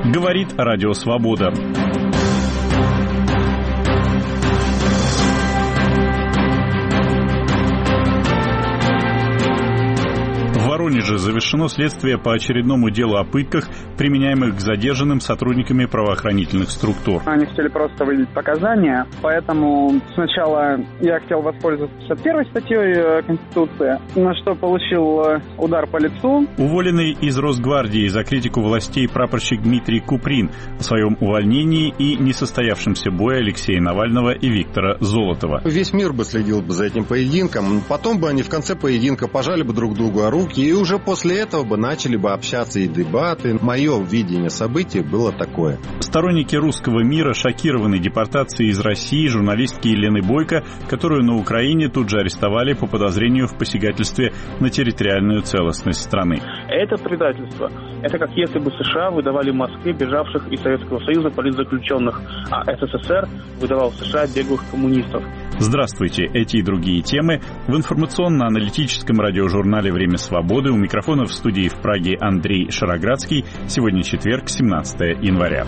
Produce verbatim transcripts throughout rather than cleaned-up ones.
Говорит Радио Свобода. В Воронеже завершено следствие по очередному делу о пытках, применяемых к задержанным сотрудниками правоохранительных структур. Они хотели просто выявить показания, поэтому сначала я хотел воспользоваться пятьдесят первой статьей Конституции, на что получил удар по лицу. Уволенный из Росгвардии за критику властей прапорщик Дмитрий Куприн о своем увольнении и несостоявшемся бое Алексея Навального и Виктора Золотова. Весь мир бы следил бы за этим поединком, потом бы они в конце поединка пожали бы друг другу руки, и уже после этого бы начали бы общаться и дебаты. Мое видение событий было такое. Сторонники русского мира шокированы депортацией из России журналистки Елены Бойко, которую на Украине тут же арестовали по подозрению в посягательстве на территориальную целостность страны. Это предательство. Это как если бы США выдавали Москве бежавших из Советского Союза политзаключенных, а СССР выдавал в США беглых коммунистов. Здравствуйте. Эти и другие темы в информационно-аналитическом радиожурнале «Время свободы». У микрофона в студии в Праге Андрей Шароградский. Сегодня четверг, семнадцатое января.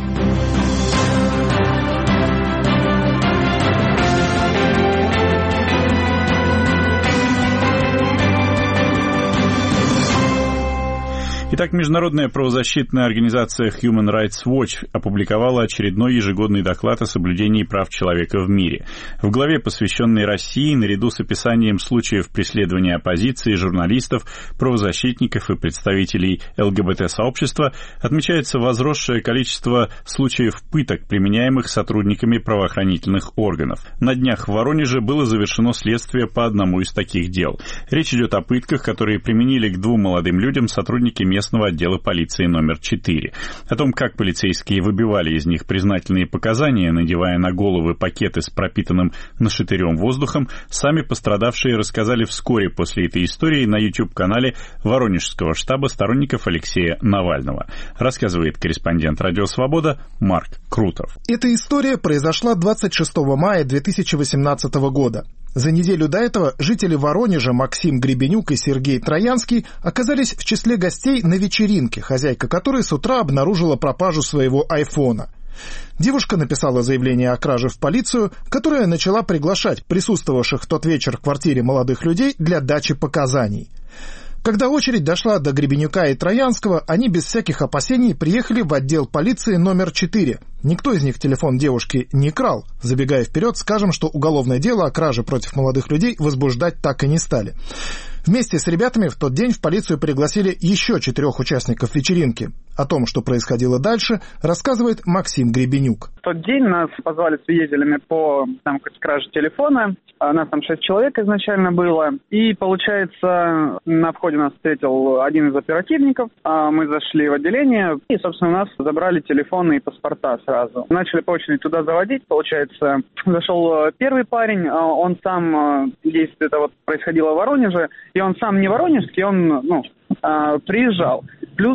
Итак, международная правозащитная организация Human Rights Watch опубликовала очередной ежегодный доклад о соблюдении прав человека в мире. В главе, посвященной России, наряду с описанием случаев преследования оппозиции, журналистов, правозащитников и представителей ЛГБТ-сообщества, отмечается возросшее количество случаев пыток, применяемых сотрудниками правоохранительных органов. На днях в Воронеже было завершено следствие по одному из таких дел. Речь идет о пытках, которые применили к двум молодым людям сотрудники местного отдела полиции номер четыре. О том, как полицейские выбивали из них признательные показания, надевая на головы пакеты с пропитанным нашатырем воздухом, сами пострадавшие рассказали вскоре после этой истории на YouTube-канале Воронежского штаба сторонников Алексея Навального. Рассказывает корреспондент Радио Свобода Марк Крутов. Эта история произошла двадцать шестого мая две тысячи восемнадцатого года. За неделю до этого жители Воронежа Максим Гребенюк и Сергей Троянский оказались в числе гостей на вечеринке, хозяйка которой с утра обнаружила пропажу своего айфона. Девушка написала заявление о краже в полицию, которая начала приглашать присутствовавших в тот вечер в квартире молодых людей для дачи показаний. Когда очередь дошла до Гребенюка и Троянского, они без всяких опасений приехали в отдел полиции номер четыре. Никто из них телефон девушки не крал. Забегая вперед, скажем, что уголовное дело о краже против молодых людей возбуждать так и не стали. Вместе с ребятами в тот день в полицию пригласили еще четырех участников вечеринки. О том, что происходило дальше, рассказывает Максим Гребенюк. В тот день нас позвали свидетелями по там, краже телефона. Нас там шесть человек изначально было. И, получается, на входе нас встретил один из оперативников. Мы зашли в отделение и, собственно, у нас забрали телефоны и паспорта сразу. Начали по очереди туда заводить. Получается, зашел первый парень. Он сам, действие это вот происходило в Воронеже. И он сам не воронежский, он, ну, приезжал. Плюс,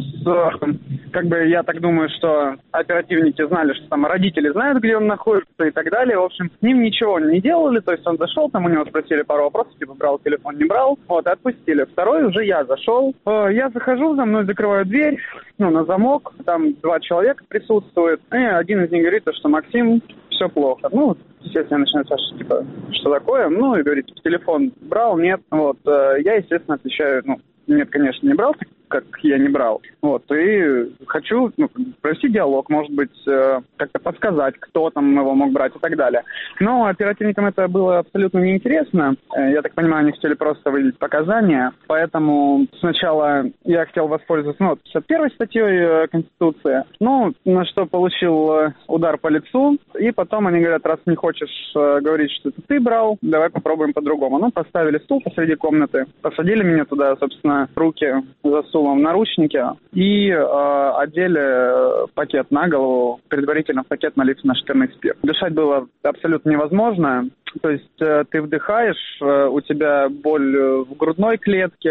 как бы, я так думаю, что оперативники знали, что там родители знают, где он находится и так далее. В общем, с ним ничего не делали. То есть он зашел, там у него спросили пару вопросов, типа, брал телефон, не брал. Вот, отпустили. Второй уже я зашел. Я захожу, за мной закрываю дверь, ну, на замок. Там два человека присутствуют. И один из них говорит, что Максим, все плохо. Ну, естественно, я начинаю спрашивать, типа, что такое? Ну, и говорит, телефон брал, нет. Вот, я, естественно, отвечаю, ну, нет, конечно, не брал, как я не брал. Вот, и хочу, ну, провести диалог, может быть, э, как-то подсказать, кто там его мог брать и так далее. Но оперативникам это было абсолютно неинтересно. Э, я так понимаю, они хотели просто выявить показания. Поэтому сначала я хотел воспользоваться, ну, пятьдесят первой статьей Конституции, ну, на что получил удар по лицу. И потом они говорят, раз не хочешь э, говорить, что это ты брал, давай попробуем по-другому. Ну, поставили стул посреди комнаты, посадили меня туда, собственно, руки засунули в наручники и э, одели пакет на голову, предварительно в пакет налив нашатырный спирт. Дышать было абсолютно невозможно. То есть э, ты вдыхаешь, э, у тебя боль в грудной клетке,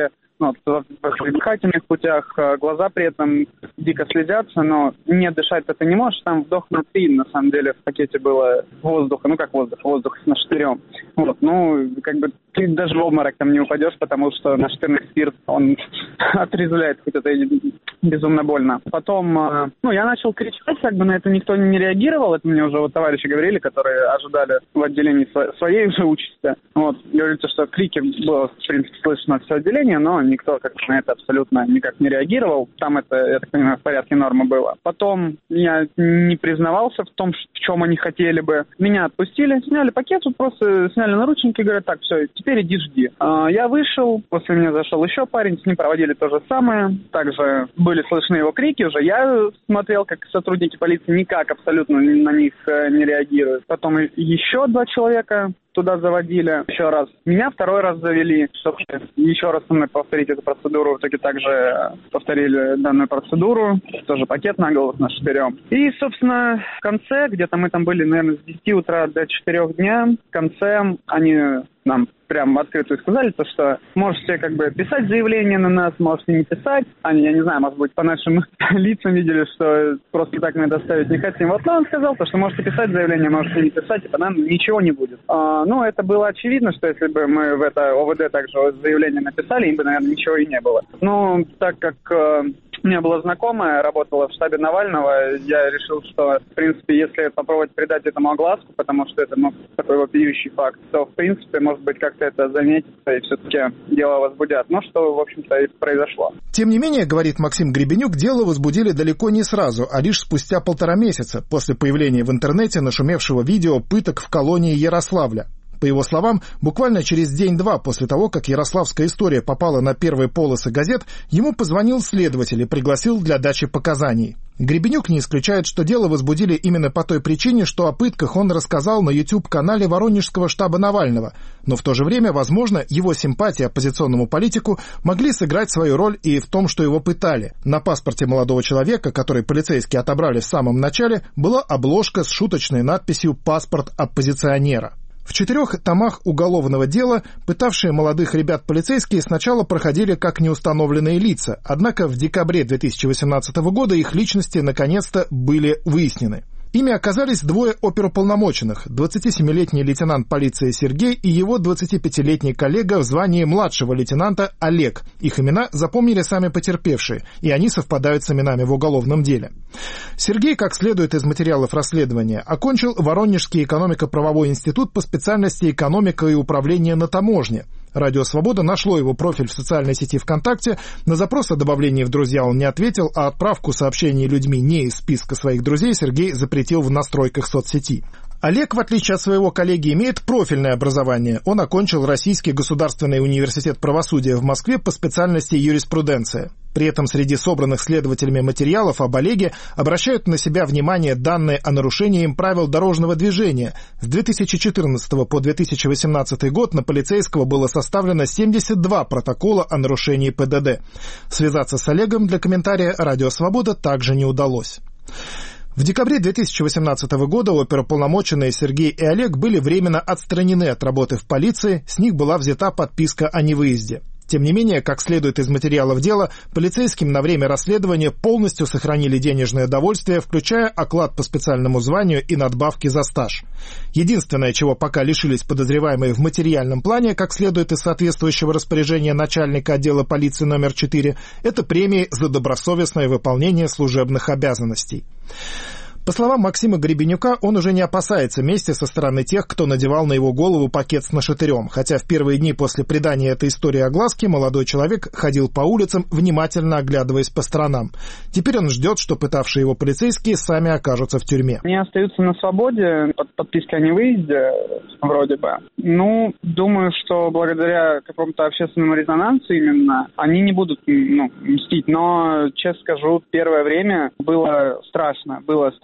вот, в дыхательных путях, глаза при этом дико слезятся, но не дышать ты не можешь. Там вдох на три, на самом деле, в пакете было воздуха, ну как воздух, воздух с нашатырем. Вот, ну, как бы ты даже в обморок там не упадешь, потому что нашатырный спирт, он отрезвляет, хоть это и безумно больно. Потом, ну, я начал кричать, как бы на это никто не реагировал, это мне уже вот товарищи говорили, которые ожидали в отделении своей уже участи. Вот, говорится, что крики было, в принципе, слышно все отделение, но никто как на это абсолютно никак не реагировал. Там это, я так понимаю, в порядке нормы было. Потом я не признавался в том, в чем они хотели бы. Меня отпустили, сняли пакет, вот просто сняли наручники, говорят, так, все, теперь иди жди. А, я вышел, после меня зашел еще парень, с ним проводили то же самое. Также были слышны его крики, уже я смотрел, как сотрудники полиции никак абсолютно на них не реагируют. Потом еще два человека туда заводили. Еще раз. Меня второй раз завели, чтобы еще раз со мной повторить эту процедуру. В итоге также повторили данную процедуру. Тоже пакет на голову с нашатырем. И, собственно, в конце, где-то мы там были, наверное, с десяти утра до четырёх дня, в конце они нам прям открыто сказали, то, что можете как бы писать заявление на нас, можете не писать. Они, я не знаю, может быть, по нашим лицам видели, что просто так мы доставить не хотим. Вот, но он сказал, то, что можете писать заявление, можете не писать, и по нам ничего не будет. А, ну, это было очевидно, что если бы мы в это ОВД также заявление написали, им бы, наверное, ничего и не было. Ну, так как э, у меня была знакомая, работала в штабе Навального, я решил, что, в принципе, если попробовать придать этому огласку, потому что это, ну, такой вопиющий факт, то, в принципе, может быть, как-то это заметится и все-таки дело возбудят. Ну, что, в общем-то, и произошло. Тем не менее, говорит Максим Гребенюк, дело возбудили далеко не сразу, а лишь спустя полтора месяца после появления в интернете нашумевшего видео пыток в колонии Ярославля. По его словам, буквально через день-два после того, как ярославская история попала на первые полосы газет, ему позвонил следователь и пригласил для дачи показаний. Гребенюк не исключает, что дело возбудили именно по той причине, что о пытках он рассказал на YouTube-канале Воронежского штаба Навального, но в то же время, возможно, его симпатии оппозиционному политику могли сыграть свою роль и в том, что его пытали. На паспорте молодого человека, который полицейские отобрали в самом начале, была обложка с шуточной надписью «Паспорт оппозиционера». В четырех томах уголовного дела пытавшие молодых ребят полицейские сначала проходили как неустановленные лица, однако в декабре две тысячи восемнадцатого года их личности наконец-то были выяснены. Ими оказались двое оперуполномоченных, двадцатисемилетний лейтенант полиции Сергей и его двадцатипятилетний коллега в звании младшего лейтенанта Олег. Их имена запомнили сами потерпевшие, и они совпадают с именами в уголовном деле. Сергей, как следует из материалов расследования, окончил Воронежский экономико-правовой институт по специальности экономика и управление на таможне. Радио «Свобода» нашло его профиль в социальной сети ВКонтакте. На запрос о добавлении в друзья он не ответил, а отправку сообщений людьми не из списка своих друзей Сергей запретил в настройках соцсети. Олег, в отличие от своего коллеги, имеет профильное образование. Он окончил Российский государственный университет правосудия в Москве по специальности юриспруденция. При этом среди собранных следователями материалов об Олеге обращают на себя внимание данные о нарушении им правил дорожного движения. С две тысячи четырнадцатого по две тысячи восемнадцатый год на полицейского было составлено семьдесят два протокола о нарушении ПДД. Связаться с Олегом для комментария «Радио Свобода» также не удалось. В декабре две тысячи восемнадцатого года оперуполномоченные Сергей и Олег были временно отстранены от работы в полиции, с них была взята подписка о невыезде. Тем не менее, как следует из материалов дела, полицейским на время расследования полностью сохранили денежное довольствие, включая оклад по специальному званию и надбавки за стаж. Единственное, чего пока лишились подозреваемые в материальном плане, как следует из соответствующего распоряжения начальника отдела полиции номер четыре, это премии за добросовестное выполнение служебных обязанностей. По словам Максима Гребенюка, он уже не опасается мести со стороны тех, кто надевал на его голову пакет с нашатырем, хотя в первые дни после придания этой истории огласки молодой человек ходил по улицам, внимательно оглядываясь по сторонам. Теперь он ждет, что пытавшие его полицейские сами окажутся в тюрьме. Они остаются на свободе, под подпиской о невыезде, вроде бы. Ну, думаю, что благодаря какому-то общественному резонансу именно, они не будут, ну, мстить. Но, честно скажу, первое время было страшно. Было страшно.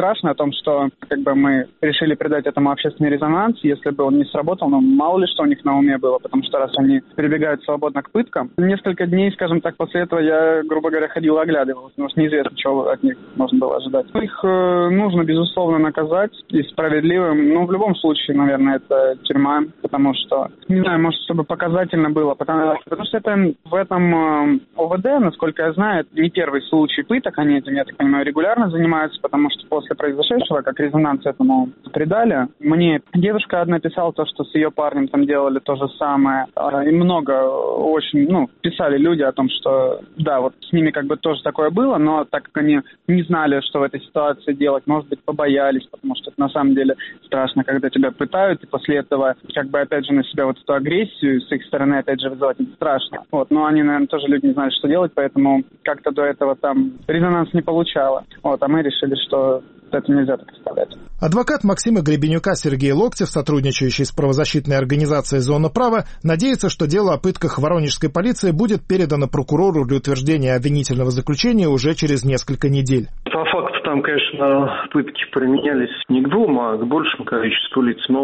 страшно, о том, что как бы мы решили придать этому общественный резонанс. Если бы он не сработал, ну, мало ли что у них на уме было, потому что раз они прибегают свободно к пыткам. Несколько дней, скажем так, после этого я, грубо говоря, ходил и оглядывался, потому что неизвестно, чего от них можно было ожидать. Их э, нужно, безусловно, наказать и справедливым. Ну, в любом случае, наверное, это тюрьма, потому что, не знаю, может, чтобы показательно было, потому, потому что это в этом э, ОВД, насколько я знаю, это не первый случай пыток, они этим, я так понимаю, регулярно занимаются, потому что после произошедшего, как резонанс этому придали, мне девушка одна писала то, что с ее парнем там делали то же самое, и много очень, ну, писали люди о том, что, да, вот с ними как бы тоже такое было, но так как они не знали, что в этой ситуации делать, может быть, побоялись, потому что это на самом деле страшно, когда тебя пытают, и после этого, как бы, опять же, на себя вот эту агрессию с их стороны, опять же, вызывать это страшно. Вот, но они, наверное, тоже люди не знали, что делать, поэтому как-то до этого там резонанс не получало. Вот, а мы решили, что это нельзя так оставлять. Адвокат Максима Гребенюка Сергей Локтев, сотрудничающий с правозащитной организацией «Зона права», надеется, что дело о пытках воронежской полиции будет передано прокурору для утверждения обвинительного заключения уже через несколько недель. По факту там, конечно, пытки применялись не к двум, а к большему количеству лиц, но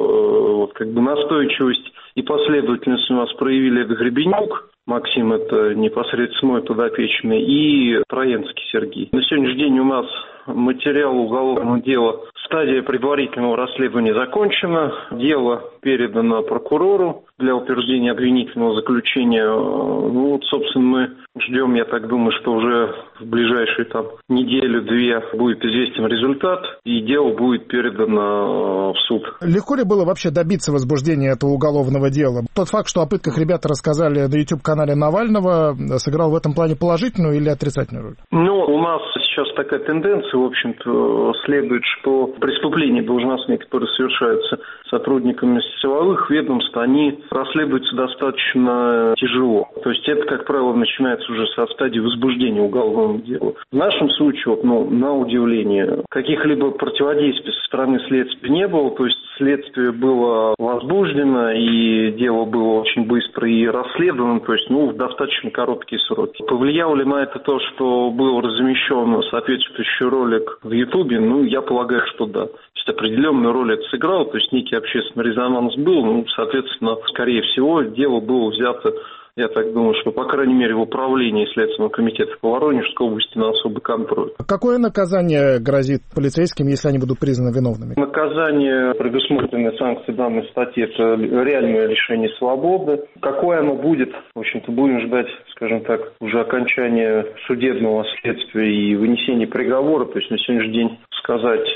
вот как бы настойчивость и последовательность у нас проявили это Гребенюк. Максим, это непосредственно мой подопечный, и Троянский Сергей. На сегодняшний день у нас материал уголовного дела, стадия предварительного расследования закончена, дело передано прокурору для утверждения обвинительного заключения. Ну вот, собственно, мы ждем, я так думаю, что уже в ближайшие там неделю-две будет известен результат, и дело будет передано в суд. Легко ли было вообще добиться возбуждения этого уголовного дела? Тот факт, что о пытках ребята рассказали на YouTube-канале Навального, сыграл в этом плане положительную или отрицательную роль? Ну, у нас сейчас такая тенденция, в общем-то, следует, что преступления должностные, которые совершаются сотрудниками силовых ведомств, они расследуются достаточно тяжело. То есть это, как правило, начинается уже со стадии возбуждения уголовного дела. В нашем случае, вот, ну, на удивление, каких-либо противодействий со стороны следствия не было, то есть следствие было возбуждено, и дело было очень быстро и расследовано, то есть, ну, в достаточно короткие сроки. Повлияло ли на это то, что был размещен соответствующий ролик в Ютубе? Ну, я полагаю, что да. То есть определенную роль это сыграло, то есть некий общественный резонанс был, ну, соответственно, скорее всего, дело было взято, я так думаю, что, по крайней мере, в управлении Следственного комитета по Воронежской области на особый контроль. Какое наказание грозит полицейским, если они будут признаны виновными? Наказание, предусмотренное санкцией данной статьи, это реальное лишение свободы. Какое оно будет, в общем-то, будем ждать, скажем так, уже окончания судебного следствия и вынесения приговора. То есть на сегодняшний день сказать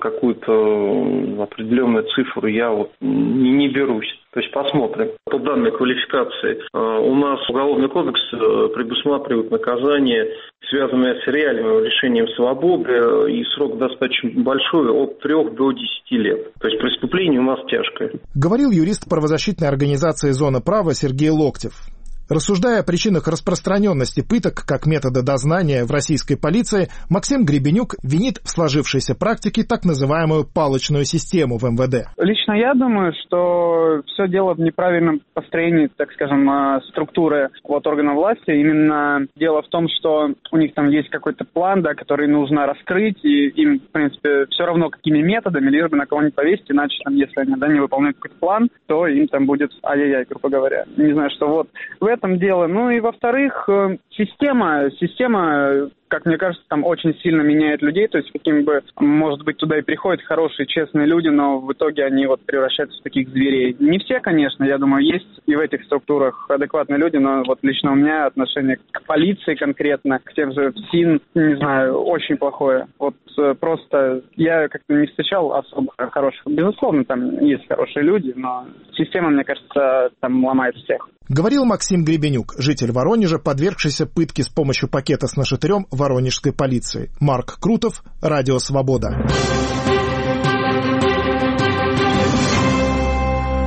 какую-то определенную цифру я вот не, не берусь. То есть посмотрим. По данной квалификации у нас Уголовный кодекс предусматривает наказание, связанное с реальным лишением свободы, и срок достаточно большой, от трех до десяти лет. То есть преступление у нас тяжкое. Говорил юрист правозащитной организации «Зона права» Сергей Локтев. Рассуждая о причинах распространенности пыток как метода дознания в российской полиции, Максим Гребенюк винит в сложившейся практике так называемую палочную систему в эм вэ дэ. Лично я думаю, что все дело в неправильном построении, так скажем, структуры вот органов власти. Именно дело в том, что у них там есть какой-то план, да, который нужно раскрыть, и им, в принципе, все равно какими методами, лишь бы на кого-нибудь повесить, иначе, там, если они, да, не выполняют какой-то план, то им там будет ай-яй-яй, грубо говоря. Не знаю, что вот в этом дело. Ну и во-вторых, система, система, как мне кажется, там очень сильно меняет людей, то есть каким бы, может быть, туда и приходят хорошие, честные люди, но в итоге они вот превращаются в таких зверей. Не все, конечно, я думаю, есть и в этих структурах адекватные люди, но вот лично у меня отношение к полиции конкретно, к тем же СИН, не знаю, очень плохое. Вот просто я как-то не встречал особо хороших. Безусловно, там есть хорошие люди, но система, мне кажется, там ломает всех. Говорил Максим Гребенюк, житель Воронежа, подвергшийся пытке с помощью пакета с нашатырем воронежской полиции. Марк Крутов, Радио Свобода.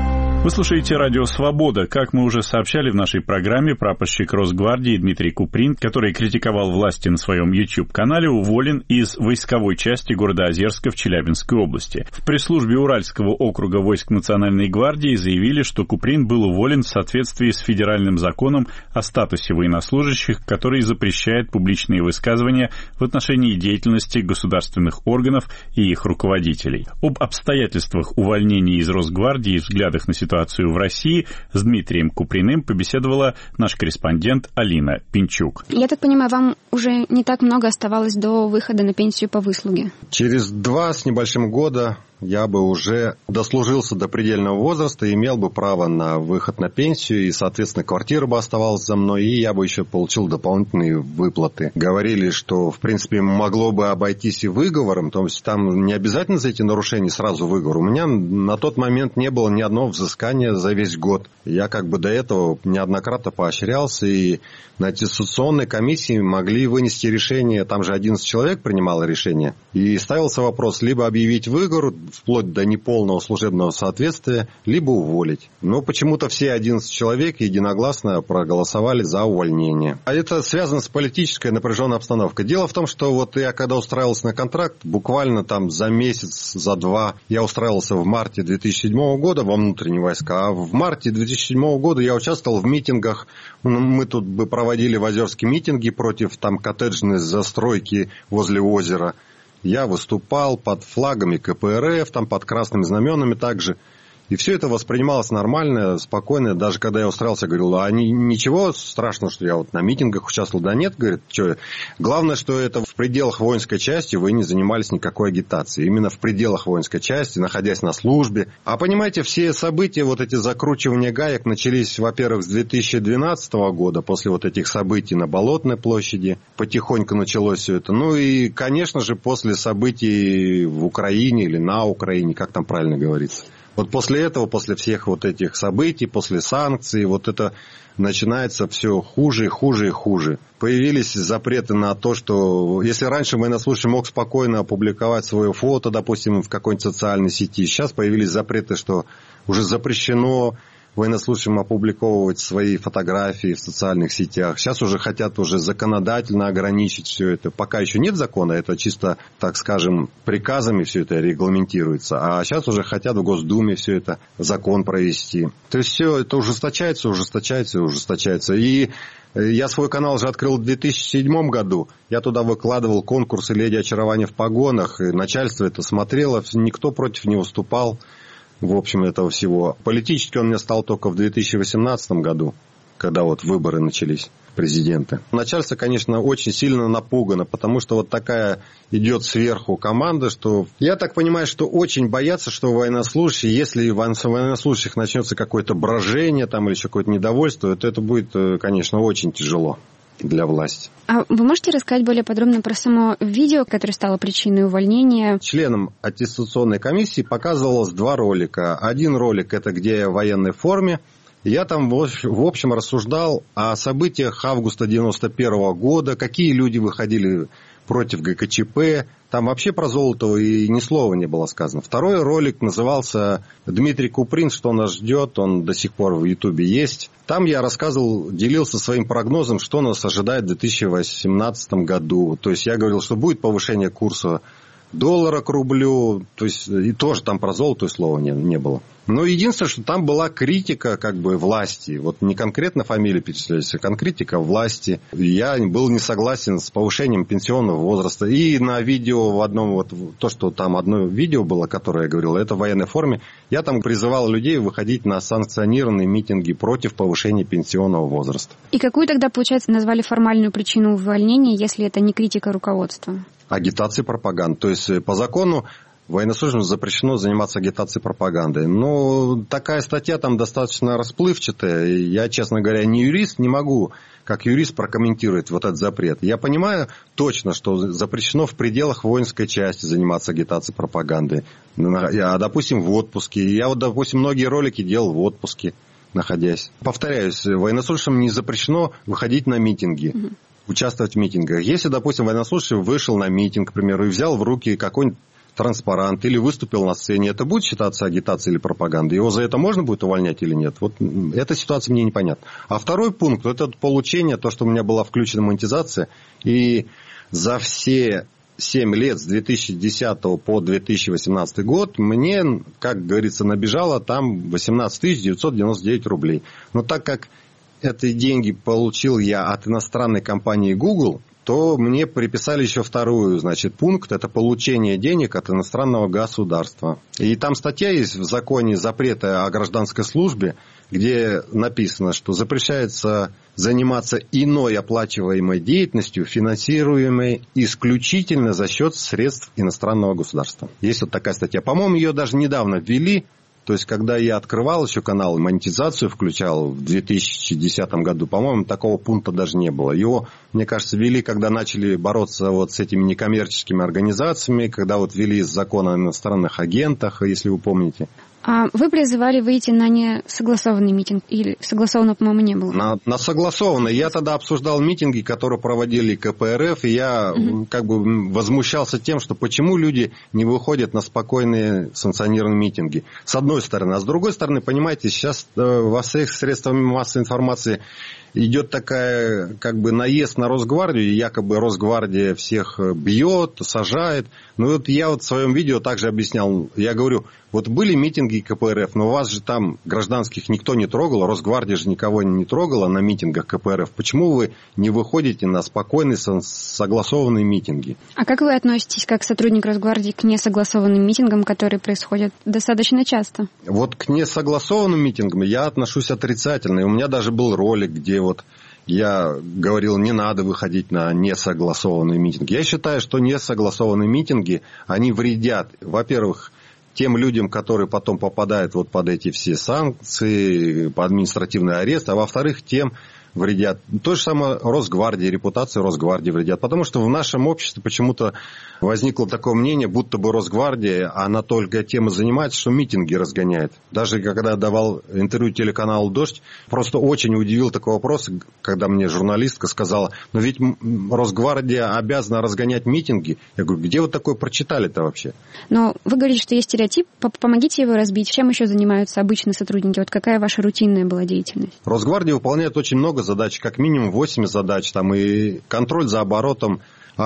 Вы слушаете радио «Свобода». Как мы уже сообщали в нашей программе, прапорщик Росгвардии Дмитрий Куприн, который критиковал власти на своем YouTube-канале, уволен из войсковой части города Озерска в Челябинской области. В пресс-службе Уральского округа войск Национальной гвардии заявили, что Куприн был уволен в соответствии с федеральным законом о статусе военнослужащих, который запрещает публичные высказывания в отношении деятельности государственных органов и их руководителей. Об обстоятельствах увольнения из Росгвардии и взглядах на ситуацию в России с Дмитрием Куприным побеседовала наш корреспондент Алина Пинчук. Я так понимаю, вам уже не так много оставалось до выхода на пенсию по выслуге? Через два с небольшим года я бы уже дослужился до предельного возраста, имел бы право на выход на пенсию, и, соответственно, квартира бы оставалась за мной, и я бы еще получил дополнительные выплаты. Говорили, что, в принципе, могло бы обойтись и выговором, то есть там не обязательно за эти нарушения сразу выговор. У меня на тот момент не было ни одного взыскания за весь год. Я как бы до этого неоднократно поощрялся, и на аттестационной комиссии могли вынести решение, там же одиннадцать человек принимало решение, и ставился вопрос либо объявить выговор, вплоть до неполного служебного соответствия, либо уволить. Но почему-то все одиннадцать человек единогласно проголосовали за увольнение. А это связано с политической напряженной обстановкой. Дело в том, что вот я когда устраивался на контракт, буквально там за месяц, за два, я устраивался в марте две тысячи седьмого года во внутренние войска, а в марте две тысячи седьмого года я участвовал в митингах. Мы тут бы проводили в Озерске митинги против там коттеджной застройки возле озера. Я выступал под флагами ка пэ эр эф, там под красными знаменами также. И все это воспринималось нормально, спокойно. Даже когда я устраивался, говорил, а ничего страшного, что я вот на митингах участвовал. Да нет, говорит, что. Главное, что это в пределах воинской части вы не занимались никакой агитацией. Именно в пределах воинской части, находясь на службе. А понимаете, все события, вот эти закручивания гаек начались, во-первых, с две тысячи двенадцатого года, после вот этих событий на Болотной площади. Потихоньку началось все это. Ну и, конечно же, после событий в Украине или на Украине, как там правильно говорится. Вот после этого, после всех вот этих событий, после санкций, вот это начинается все хуже и хуже и хуже. Появились запреты на то, что если раньше военнослужащий мог спокойно опубликовать свое фото, допустим, в какой-нибудь социальной сети, сейчас появились запреты, что уже запрещено военнослужащим опубликовывать свои фотографии в социальных сетях. Сейчас уже хотят уже законодательно ограничить все это. Пока еще нет закона, это чисто, так скажем, приказами все это регламентируется. А сейчас уже хотят в Госдуме все это, закон провести. То есть все это ужесточается, ужесточается и ужесточается. И я свой канал же открыл в две тысячи седьмом году. Я туда выкладывал конкурсы «Леди очарования в погонах». И начальство это смотрело, никто против не выступал. В общем, этого всего. Политически он мне стал только в две тысячи восемнадцатом году, когда вот выборы начались президента. Начальство, конечно, очень сильно напугано, потому что вот такая идет сверху команда, что я так понимаю, что очень боятся, что военнослужащие, если в военнослужащих начнется какое-то брожение там, или еще какое-то недовольство, то это будет, конечно, очень тяжело для власти. А вы можете рассказать более подробно про само видео, которое стало причиной увольнения? Членам аттестационной комиссии показывалось два ролика. Один ролик – это где я в военной форме. Я там, в общем, рассуждал о событиях августа девяносто первого года, какие люди выходили против гэ ка че пэ. Там вообще про Золотого и ни слова не было сказано. Второй ролик назывался «Дмитрий Куприн. Что нас ждет?». Он до сих пор в Ютубе есть. Там я рассказывал, делился своим прогнозом, что нас ожидает в две тысячи восемнадцатом году. То есть я говорил, что будет повышение курса доллара к рублю. То есть и тоже там про золото слова не, не было. Но единственное, что там была критика как бы власти. Вот не конкретно фамилии перечислялись, а конкретика власти. Я был не согласен с повышением пенсионного возраста. И на видео в одном, вот то, что там одно видео было, которое я говорил, это в военной форме, я там призывал людей выходить на санкционированные митинги против повышения пенсионного возраста. И какую тогда, получается, назвали формальную причину увольнения, если это не критика руководства? Агитация, пропаганда. То есть по закону военнослужащим запрещено заниматься агитацией, пропагандой. Но такая статья там достаточно расплывчатая. Я, честно говоря, не юрист, не могу как юрист прокомментировать вот этот запрет. Я понимаю точно, что запрещено в пределах воинской части заниматься агитацией, пропагандой. А, допустим, в отпуске. Я вот, допустим, многие ролики делал в отпуске, находясь. Повторяюсь, военнослужащим не запрещено выходить на митинги. Участвовать в митингах. Если, допустим, военнослужащий вышел на митинг, к примеру, и взял в руки какой-нибудь транспарант или выступил на сцене, это будет считаться агитацией или пропагандой? Его за это можно будет увольнять или нет? Вот эта ситуация мне непонятна. А второй пункт – это получение, то, что у меня была включена монетизация, и за все семь лет с две тысячи десятого по две тысячи восемнадцатый год мне, как говорится, набежало там восемнадцать тысяч девятьсот девяносто девять рублей. Но так как эти деньги получил я от иностранной компании Google, то мне приписали еще вторую, значит, пункт, это получение денег от иностранного государства. И там статья есть в законе запрета о гражданской службе, где написано, что запрещается заниматься иной оплачиваемой деятельностью, финансируемой исключительно за счет средств иностранного государства. Есть вот такая статья. По-моему, ее даже недавно ввели. То есть, когда я открывал еще канал, монетизацию включал в две тысячи десятом году, по-моему, такого пункта даже не было. Его, мне кажется, ввели, когда начали бороться вот с этими некоммерческими организациями, когда вот ввели закон о иностранных агентах, если вы помните. А вы призывали выйти на несогласованный митинг? Или согласованного, по-моему, не было? На, на согласованный. Я тогда обсуждал митинги, которые проводили ка пэ эр эф, и я угу. как бы возмущался тем, что почему люди не выходят на спокойные санкционированные митинги. С одной стороны. А с другой стороны, понимаете, сейчас во всех средствах массовой информации идет такая, как бы, наезд на Росгвардию, якобы Росгвардия всех бьет, сажает. Ну, вот я вот в своем видео также объяснял, я говорю, вот были митинги ка пэ эр эф, но у вас же там гражданских никто не трогал, Росгвардия же никого не трогала на митингах ка пэ эр эф. Почему вы не выходите на спокойные, согласованные митинги? А как вы относитесь, как сотрудник Росгвардии, к несогласованным митингам, которые происходят достаточно часто? Вот к несогласованным митингам я отношусь отрицательно. И у меня даже был ролик, где вот я говорил, не надо выходить на несогласованные митинги. Я считаю, что несогласованные митинги, они вредят, во-первых, тем людям, которые потом попадают вот под эти все санкции, под административный арест, а во-вторых, тем вредят. То же самое Росгвардии, репутации Росгвардии вредят. Потому что в нашем обществе почему-то возникло такое мнение, будто бы Росгвардия, она только тем и занимается, что митинги разгоняет. Даже когда давал интервью телеканалу «Дождь», просто очень удивил такой вопрос, когда мне журналистка сказала, но ведь Росгвардия обязана разгонять митинги. Я говорю, где вы такое прочитали-то вообще? Но вы говорите, что есть стереотип, помогите его разбить. Чем еще занимаются обычные сотрудники? Вот какая ваша рутинная была деятельность? Росгвардия выполняет очень много задач, как минимум восемь задач, там и контроль за оборотом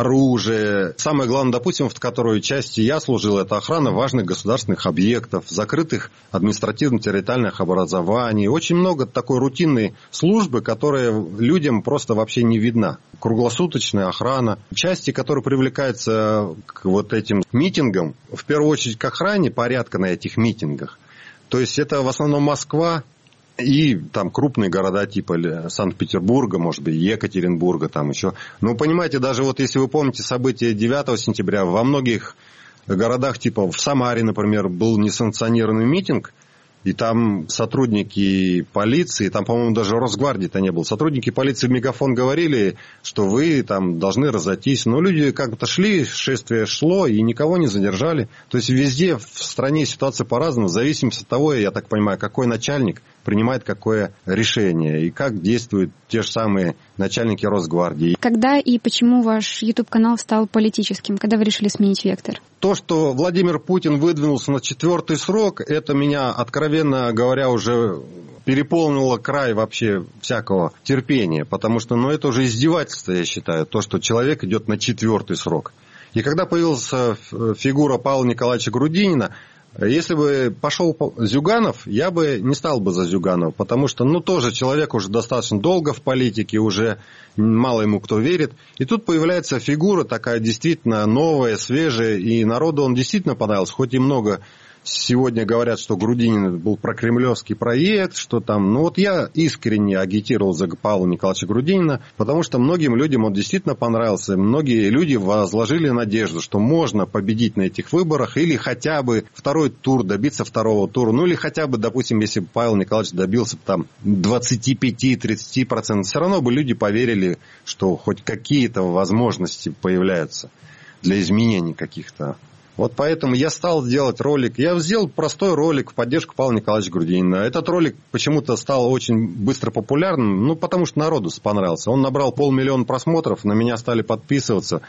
оружия. Самое главное, допустим, в которой части я служил, это охрана важных государственных объектов, закрытых административно-территориальных образований. Очень много такой рутинной службы, которая людям просто вообще не видна. Круглосуточная охрана. Части, которые привлекаются к вот этим митингам, в первую очередь к охране порядка на этих митингах. То есть это в основном Москва, и там крупные города типа Санкт-Петербурга, может быть, Екатеринбурга, там еще. Но понимаете, даже вот если вы помните события девятого сентября, во многих городах, типа в Самаре, например, был несанкционированный митинг, и там сотрудники полиции, там, по-моему, даже Росгвардии-то не было, сотрудники полиции в мегафон говорили, что вы там должны разойтись. Но люди как-то шли, шествие шло, и никого не задержали. То есть везде в стране ситуация по-разному, в зависимости от того, я так понимаю, какой начальник принимает какое решение, и как действуют те же самые начальники Росгвардии. Когда и почему ваш YouTube-канал стал политическим? Когда вы решили сменить вектор? То, что Владимир Путин выдвинулся на четвертый срок, это меня, откровенно говоря, уже переполнило край вообще всякого терпения. Потому что, ну, это уже издевательство, я считаю, то, что человек идет на четвертый срок. И когда появилась фигура Павла Николаевича Грудинина, если бы пошел Зюганов, я бы не стал бы за Зюганова, потому что, ну, тоже человек уже достаточно долго в политике, уже мало ему кто верит. И тут появляется фигура такая действительно новая, свежая, и народу он действительно понравился, хоть и много сегодня говорят, что Грудинин был прокремлевский проект, что там... Ну, вот я искренне агитировал за Павла Николаевича Грудинина, потому что многим людям он действительно понравился. Многие люди возложили надежду, что можно победить на этих выборах или хотя бы второй тур, добиться второго тура. Ну, или хотя бы, допустим, если бы Павел Николаевич добился там двадцать пять - тридцать процентов, все равно бы люди поверили, что хоть какие-то возможности появляются для изменений каких-то. Вот поэтому я стал делать ролик. Я сделал простой ролик в поддержку Павла Николаевича Грудинина. Этот ролик почему-то стал очень быстро популярным, ну, потому что народу понравился. Он набрал полмиллиона просмотров, на меня стали подписываться.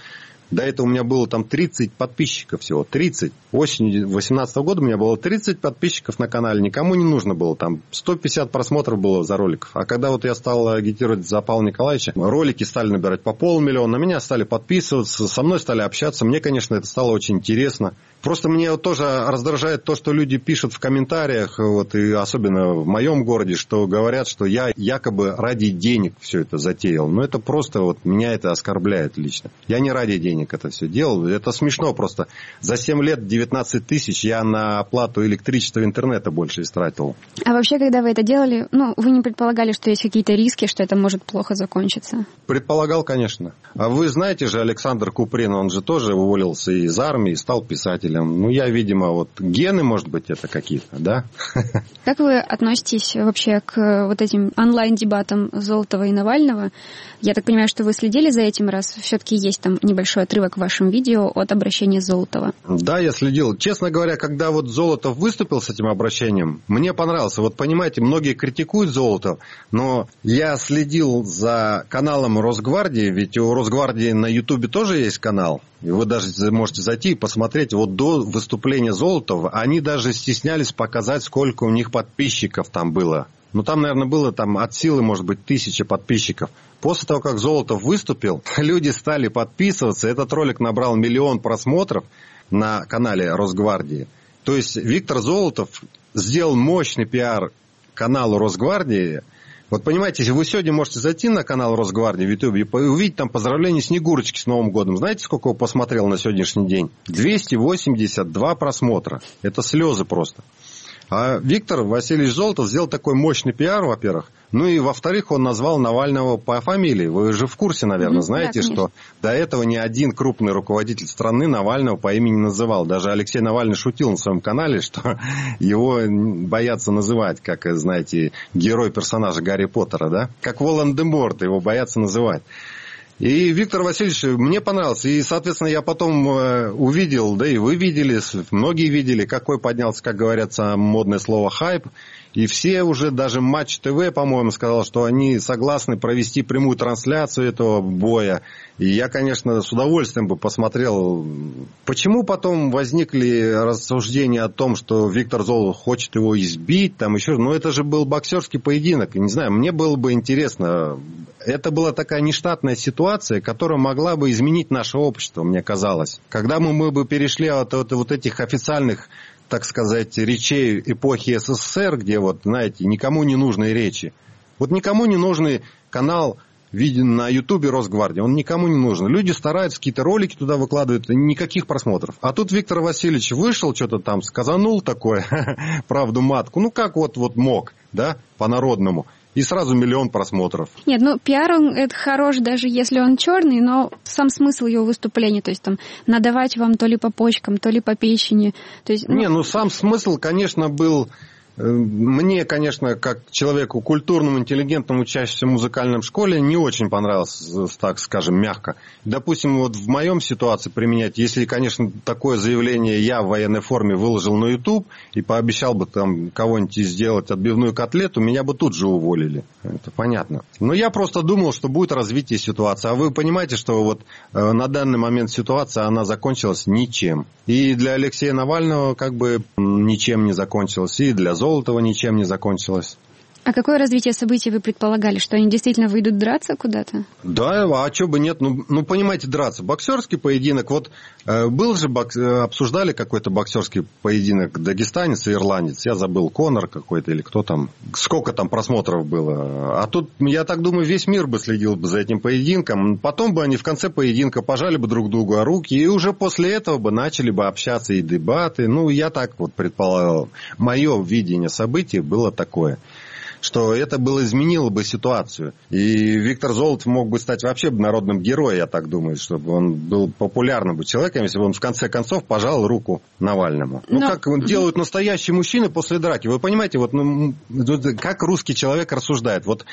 До этого у меня было там тридцать подписчиков всего. тридцать. Осенью две тысячи восемнадцатого года у меня было тридцать подписчиков на канале. Никому не нужно было. Там сто пятьдесят просмотров было за роликов. А когда вот я стал агитировать за Павла Николаевича, ролики стали набирать по полмиллиона. На меня стали подписываться, со мной стали общаться. Мне, конечно, это стало очень интересно. Просто мне вот тоже раздражает то, что люди пишут в комментариях, вот, и особенно в моем городе, что говорят, что я якобы ради денег все это затеял. Но это просто вот меня это оскорбляет лично. Я не ради денег это все делал. Это смешно просто. За семь лет девятнадцать тысяч я на оплату электричества и интернета больше истратил. А вообще, когда вы это делали, ну, вы не предполагали, что есть какие-то риски, что это может плохо закончиться? Предполагал, конечно. А вы знаете же, Александр Куприн, он же тоже уволился из армии, стал писателем. Ну, я, видимо, вот гены, может быть, это какие-то, да? Как вы относитесь вообще к вот этим онлайн-дебатам Золотова и Навального? Я так понимаю, что вы следили за этим, раз все-таки есть там небольшой отрывок в вашем видео от обращения Золотова. Да, я следил. Честно говоря, когда вот Золотов выступил с этим обращением, мне понравился. Вот понимаете, многие критикуют Золотова, но я следил за каналом Росгвардии, ведь у Росгвардии на Ютубе тоже есть канал. И вы даже можете зайти и посмотреть. Вот до выступления Золотова они даже стеснялись показать, сколько у них подписчиков там было. Ну, там, наверное, было там от силы, может быть, тысяча подписчиков. После того, как Золотов выступил, люди стали подписываться. Этот ролик набрал миллион просмотров на канале Росгвардии. То есть Виктор Золотов сделал мощный пиар каналу Росгвардии. Вот понимаете, если вы сегодня можете зайти на канал Росгвардии в Ютубе и увидеть там поздравления Снегурочки с Новым годом. Знаете, сколько его посмотрел на сегодняшний день? двести восемьдесят два просмотра. Это слезы просто. А Виктор Васильевич Золотов сделал такой мощный пиар, во-первых. Ну и, во-вторых, он назвал Навального по фамилии. Вы же в курсе, наверное, знаете, да, что до этого ни один крупный руководитель страны Навального по имени не называл. Даже Алексей Навальный шутил на своем канале, что его боятся называть, как, знаете, герой персонажа Гарри Поттера, да? Как Волан-де-Морт, его боятся называть. И Виктор Васильевич мне понравился. И, соответственно, я потом увидел, да и вы видели, многие видели, какой поднялся, как говорится, модное слово «хайп». И все уже, даже Матч ТВ, по-моему, сказал, что они согласны провести прямую трансляцию этого боя. И я, конечно, с удовольствием бы посмотрел. Почему потом возникли рассуждения о том, что Виктор Золотов хочет его избить, там еще... Ну, это же был боксерский поединок. Не знаю, мне было бы интересно. Это была такая нештатная ситуация, которая могла бы изменить наше общество, мне казалось. Когда мы, мы бы перешли от, от вот этих официальных, так сказать, речей эпохи СССР, где, вот, знаете, никому не нужны речи. Вот никому не нужный канал виден на Ютубе Росгвардии, он никому не нужен. Люди стараются, какие-то ролики туда выкладывают, никаких просмотров. А тут Виктор Васильевич вышел, что-то там сказанул такое, правду матку, ну как вот, вот мог, да, по-народному. И сразу миллион просмотров. Нет, ну пиар он это хорош, даже если он черный, но сам смысл его выступления, то есть там надавать вам то ли по почкам, то ли по печени. То есть, ну... Не, ну сам смысл, конечно, был... Мне, конечно, как человеку культурному, интеллигентному, учащемуся в музыкальной школе, не очень понравился, так скажем, мягко. Допустим, вот в моем ситуации применять, если, конечно, такое заявление я в военной форме выложил на YouTube и пообещал бы там кого-нибудь сделать отбивную котлету, меня бы тут же уволили. Это понятно. Но я просто думал, что будет развитие ситуации. А вы понимаете, что вот э, на данный момент ситуация, она закончилась ничем. И для Алексея Навального как бы ничем не закончилась, и для Золотова ничем не закончилось. А какое развитие событий вы предполагали? Что они действительно выйдут драться куда-то? Да, а что бы нет? Ну, ну понимаете, драться. Боксерский поединок. Вот э, был же, бокс... обсуждали какой-то боксерский поединок дагестанец и ирландец. Я забыл, Конор какой-то или кто там. Сколько там просмотров было. А тут, я так думаю, весь мир бы следил бы за этим поединком. Потом бы они в конце поединка пожали бы друг другу руки. И уже после этого бы начали бы общаться и дебаты. Ну, я так вот предполагал. Мое видение событий было такое, что это было, изменило бы ситуацию. И Виктор Золотов мог бы стать вообще народным героем, я так думаю, чтобы он был популярным бы человеком, если бы он в конце концов пожал руку Навальному. Но... Ну, как делают настоящие мужчины после драки. Вы понимаете, вот, ну, как русский человек рассуждает. Вот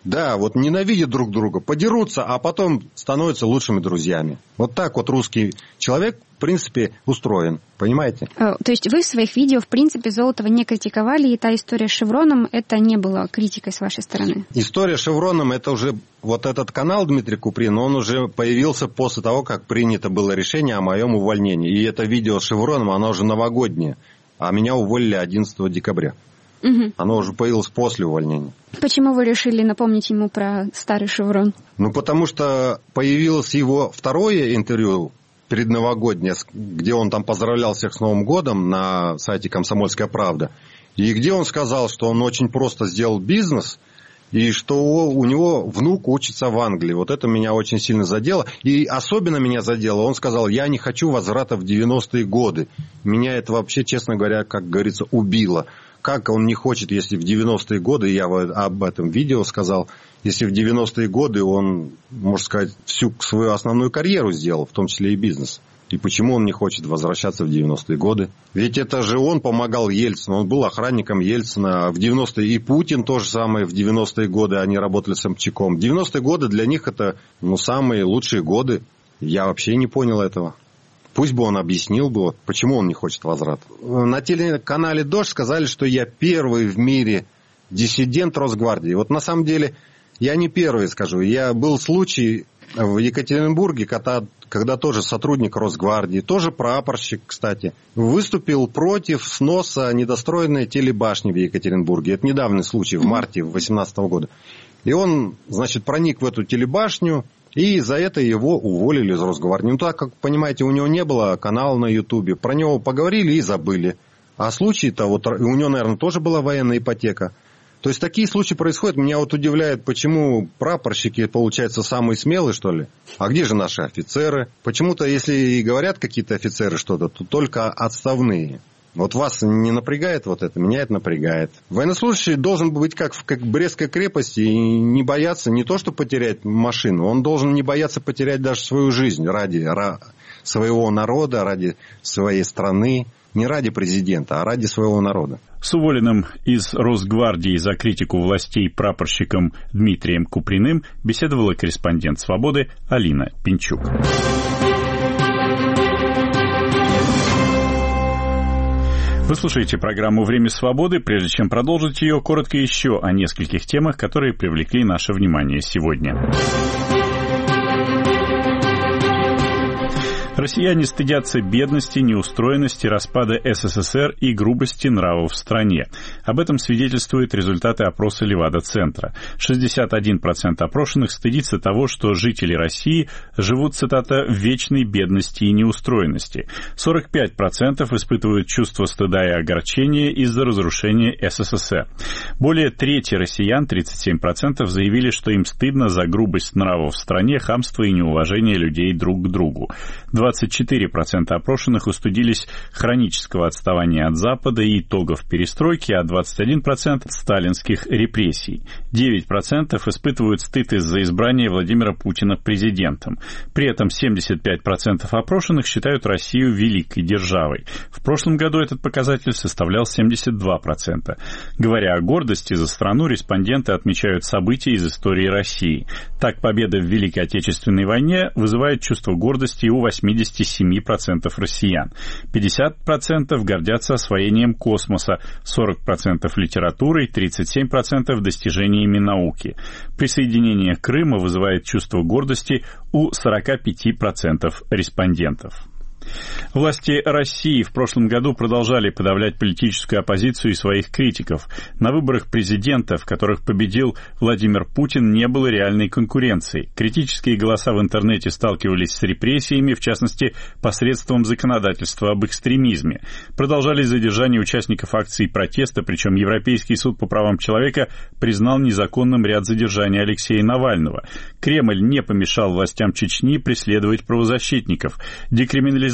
Да, вот ненавидят друг друга, подерутся, а потом становятся лучшими друзьями. Вот так вот русский человек, в принципе, устроен. Понимаете? То есть вы в своих видео, в принципе, Золотова не критиковали, и та история с Шевроном, это не было критикой с вашей стороны? История с Шевроном, это уже вот этот канал Дмитрий Куприн, он уже появился после того, как принято было решение о моем увольнении. И это видео с Шевроном, оно уже новогоднее. А меня уволили одиннадцатого декабря. Угу. Оно уже появилось после увольнения. Почему вы решили напомнить ему про старый Шеврон? Ну, потому что появилось его второе интервью предновогоднее, где он там поздравлял всех с Новым годом на сайте «Комсомольская правда». И где он сказал, что он очень просто сделал бизнес, и что у него внук учится в Англии. Вот это меня очень сильно задело. И особенно меня задело, он сказал, я не хочу возврата в девяностые годы. Меня это вообще, честно говоря, как говорится, убило. Как он не хочет, если в девяностые годы, я об этом видео сказал, если в девяностые годы он, можно сказать, всю свою основную карьеру сделал, в том числе и бизнес. И почему он не хочет возвращаться в девяностые годы? Ведь это же он помогал Ельцину, он был охранником Ельцина. В девяностые и Путин то же самое, в девяностые годы они работали с Собчаком. девяностые годы для них это ну, самые лучшие годы. Я вообще не понял этого. Пусть бы он объяснил бы, вот, почему он не хочет возврата. На телеканале «Дождь» сказали, что я первый в мире диссидент Росгвардии. Вот на самом деле я не первый, скажу. Я был случай в Екатеринбурге, когда, когда тоже сотрудник Росгвардии, тоже прапорщик, кстати, выступил против сноса недостроенной телебашни в Екатеринбурге. Это недавний случай, в марте две тысячи восемнадцатого года. И он, значит, проник в эту телебашню, и за это его уволили из Росгвардии. Ну, так как, понимаете, у него не было канала на Ютубе. Про него поговорили и забыли. А случаи-то, вот у него, наверное, тоже была военная ипотека. То есть, такие случаи происходят. Меня вот удивляет, почему прапорщики, получается, самые смелые, что ли? А где же наши офицеры? Почему-то, если и говорят какие-то офицеры что-то, то только отставные. Вот вас не напрягает вот это? Меня это напрягает. Военнослужащий должен быть как в как Брестской крепости и не бояться не то, что потерять машину, он должен не бояться потерять даже свою жизнь ради ра, своего народа, ради своей страны. Не ради президента, а ради своего народа. С уволенным из Росгвардии за критику властей прапорщиком Дмитрием Куприным беседовала корреспондент «Свободы» Алина Пинчук. Вы слушаете программу «Время свободы». Прежде чем продолжить ее, коротко еще о нескольких темах, которые привлекли наше внимание сегодня. Россияне стыдятся бедности, неустроенности, распада СССР и грубости нравов в стране. Об этом свидетельствуют результаты опроса Левада-центра. шестьдесят один процент опрошенных стыдится того, что жители России живут, цитата, в вечной бедности и неустроенности. сорок пять процентов испытывают чувство стыда и огорчения из-за разрушения СССР. Более трети россиян, тридцать семь процентов, заявили, что им стыдно за грубость нравов в стране, хамство и неуважение людей друг к другу. двадцать четыре процента опрошенных устыдились хронического отставания от Запада и итогов перестройки, а двадцать один процент сталинских репрессий. девять процентов испытывают стыд из-за избрания Владимира Путина президентом. При этом семьдесят пять процентов опрошенных считают Россию великой державой. В прошлом году этот показатель составлял семьдесят два процента. Говоря о гордости за страну, респонденты отмечают события из истории России. Так, победа в Великой Отечественной войне вызывает чувство гордости и у восьмидесяти семи процентов россиян. пятьдесят процентов гордятся освоением космоса, сорок процентов литературой, тридцать семь процентов достижениями науки. Присоединение Крыма вызывает чувство гордости у сорок пять процентов респондентов. Власти России в прошлом году продолжали подавлять политическую оппозицию и своих критиков. На выборах президента, в которых победил Владимир Путин, не было реальной конкуренции. Критические голоса в интернете сталкивались с репрессиями, в частности, посредством законодательства об экстремизме. Продолжались задержания участников акций протеста, причем Европейский суд по правам человека признал незаконным ряд задержаний Алексея Навального. Кремль не помешал властям Чечни преследовать правозащитников. Декриминализация домашнего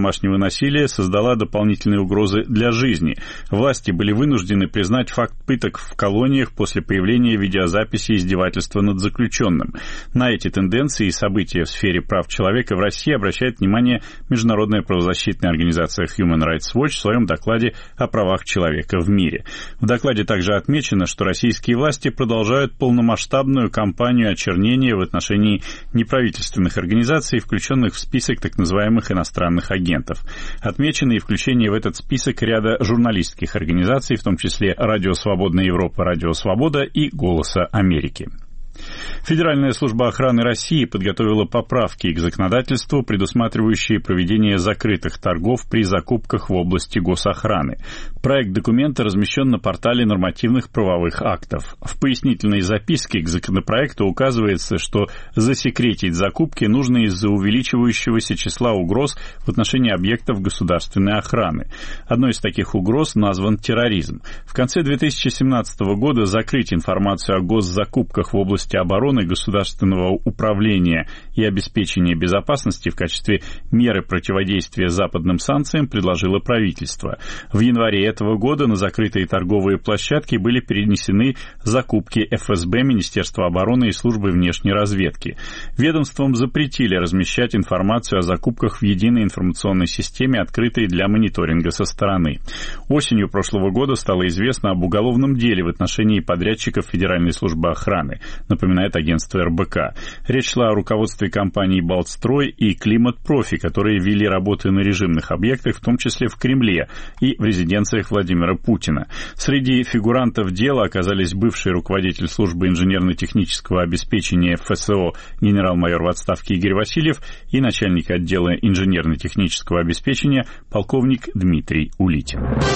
домашнего насилия создала дополнительные угрозы для жизни. Власти были вынуждены признать факт пыток в колониях после появления видеозаписи издевательства над заключенным. На эти тенденции и события в сфере прав человека в России обращает внимание международная правозащитная организация Human Rights Watch в своем докладе о правах человека в мире. В докладе также отмечено, что российские власти продолжают полномасштабную кампанию очернения в отношении неправительственных организаций, включенных в список так называемых иностранных агентов. Отмечено и включение в этот список ряда журналистских организаций, в том числе «Радио Свободная Европа», «Радио Свобода» и «Голоса Америки». Федеральная служба охраны России подготовила поправки к законодательству, предусматривающие проведение закрытых торгов при закупках в области госохраны. Проект документа размещен на портале нормативных правовых актов. В пояснительной записке к законопроекту указывается, что засекретить закупки нужно из-за увеличивающегося числа угроз в отношении объектов государственной охраны. Одной из таких угроз назван терроризм. В конце две тысячи семнадцатого года закрыть информацию о госзакупках в области обороны, государственного управления и обеспечения безопасности в качестве меры противодействия западным санкциям предложило правительство. В январе этого года на закрытые торговые площадки были перенесены закупки эф эс бэ, Министерства обороны и Службы внешней разведки. Ведомствам запретили размещать информацию о закупках в единой информационной системе, открытой для мониторинга со стороны. Осенью прошлого года стало известно об уголовном деле в отношении подрядчиков Федеральной службы охраны, напоминает агентство эр бэ ка. Речь шла о руководстве компаний «Балтстрой» и «Климат-Профи», которые вели работы на режимных объектах, в том числе в Кремле и в резиденциях Владимира Путина. Среди фигурантов дела оказались бывший руководитель службы инженерно-технического обеспечения эф эс о генерал-майор в отставке Игорь Васильев и начальник отдела инженерно-технического обеспечения полковник Дмитрий Улитин.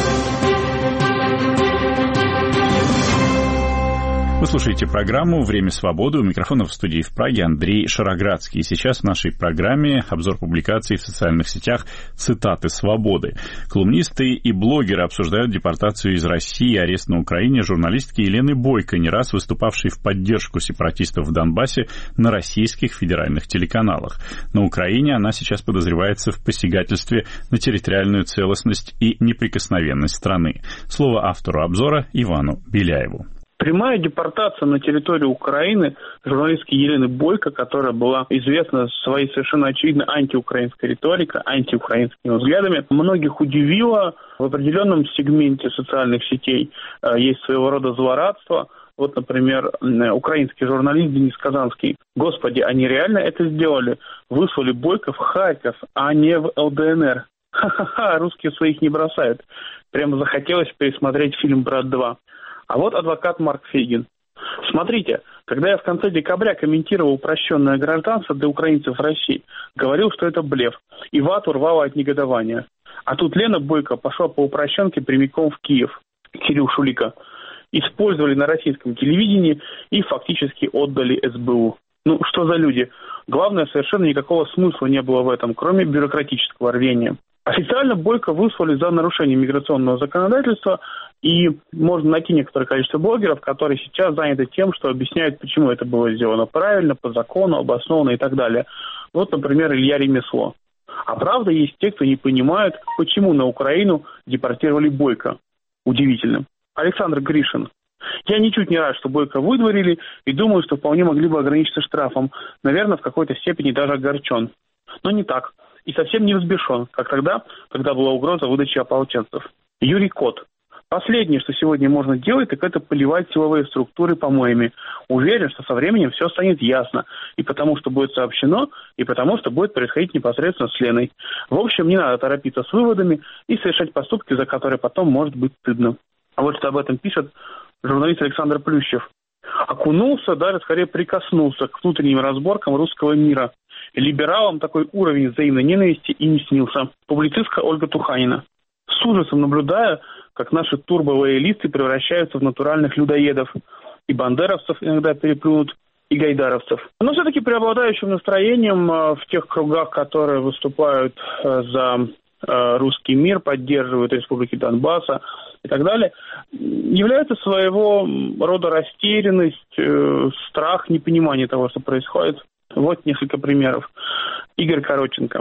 Вы слушаете программу «Время свободы». У микрофона в студии в Праге Андрей Шароградский. И сейчас в нашей программе обзор публикаций в социальных сетях «Цитаты свободы». Колумнисты и блогеры обсуждают депортацию из России и арест на Украине журналистки Елены Бойко, не раз выступавшей в поддержку сепаратистов в Донбассе на российских федеральных телеканалах. На Украине она сейчас подозревается в посягательстве на территориальную целостность и неприкосновенность страны. Слово автору обзора Ивану Беляеву. Прямая депортация на территорию Украины журналистки Елены Бойко, которая была известна своей совершенно очевидно антиукраинской риторикой, антиукраинскими взглядами, многих удивила. В определенном сегменте социальных сетей есть своего рода злорадство. Вот, например, украинский журналист Денис Казанский. Господи, они реально это сделали? Выслали Бойко в Харьков, а не в эл дэ эн эр. Ха-ха-ха, русские своих не бросают. Прямо захотелось пересмотреть фильм «Брат два». А вот адвокат Марк Фейгин. Смотрите, когда я в конце декабря комментировал упрощенное гражданство для украинцев в России, говорил, что это блеф, и вату рвало от негодования. А тут Лена Бойко пошла по упрощенке прямиком в Киев. Кирилл Шулика. Использовали на российском телевидении и фактически отдали эс бэ у. Ну, что за люди? Главное, совершенно никакого смысла не было в этом, кроме бюрократического рвения. Официально Бойко выслали за нарушение миграционного законодательства, и можно найти некоторое количество блогеров, которые сейчас заняты тем, что объясняют, почему это было сделано правильно, по закону, обоснованно и так далее. Вот, например, Илья Ремесло. А правда, есть те, кто не понимают, почему на Украину депортировали Бойко. Удивительно. Александр Гришин. Я ничуть не рад, что Бойко выдворили, и думаю, что вполне могли бы ограничиться штрафом. Наверное, в какой-то степени даже огорчен. Но не так. И совсем не взбешен, как тогда, когда была угроза выдачи ополченцев. Юрий Кот. Последнее, что сегодня можно делать, так это поливать силовые структуры помоями. Уверен, что со временем все станет ясно. И потому, что будет сообщено, и потому, что будет происходить непосредственно с Леной. В общем, не надо торопиться с выводами и совершать поступки, за которые потом может быть стыдно. А вот что об этом пишет журналист Александр Плющев. Окунулся, даже скорее прикоснулся к внутренним разборкам русского мира. Либералам такой уровень взаимной ненависти и не снился. Публицистка Ольга Туханина. С ужасом наблюдаю, как наши турболоялисты превращаются в натуральных людоедов. И бандеровцев иногда переплюнут, и гайдаровцев. Но все-таки преобладающим настроением в тех кругах, которые выступают за русский мир, поддерживают республики Донбасса и так далее, является своего рода растерянность, страх, непонимание того, что происходит. Вот несколько примеров. Игорь Коротченко.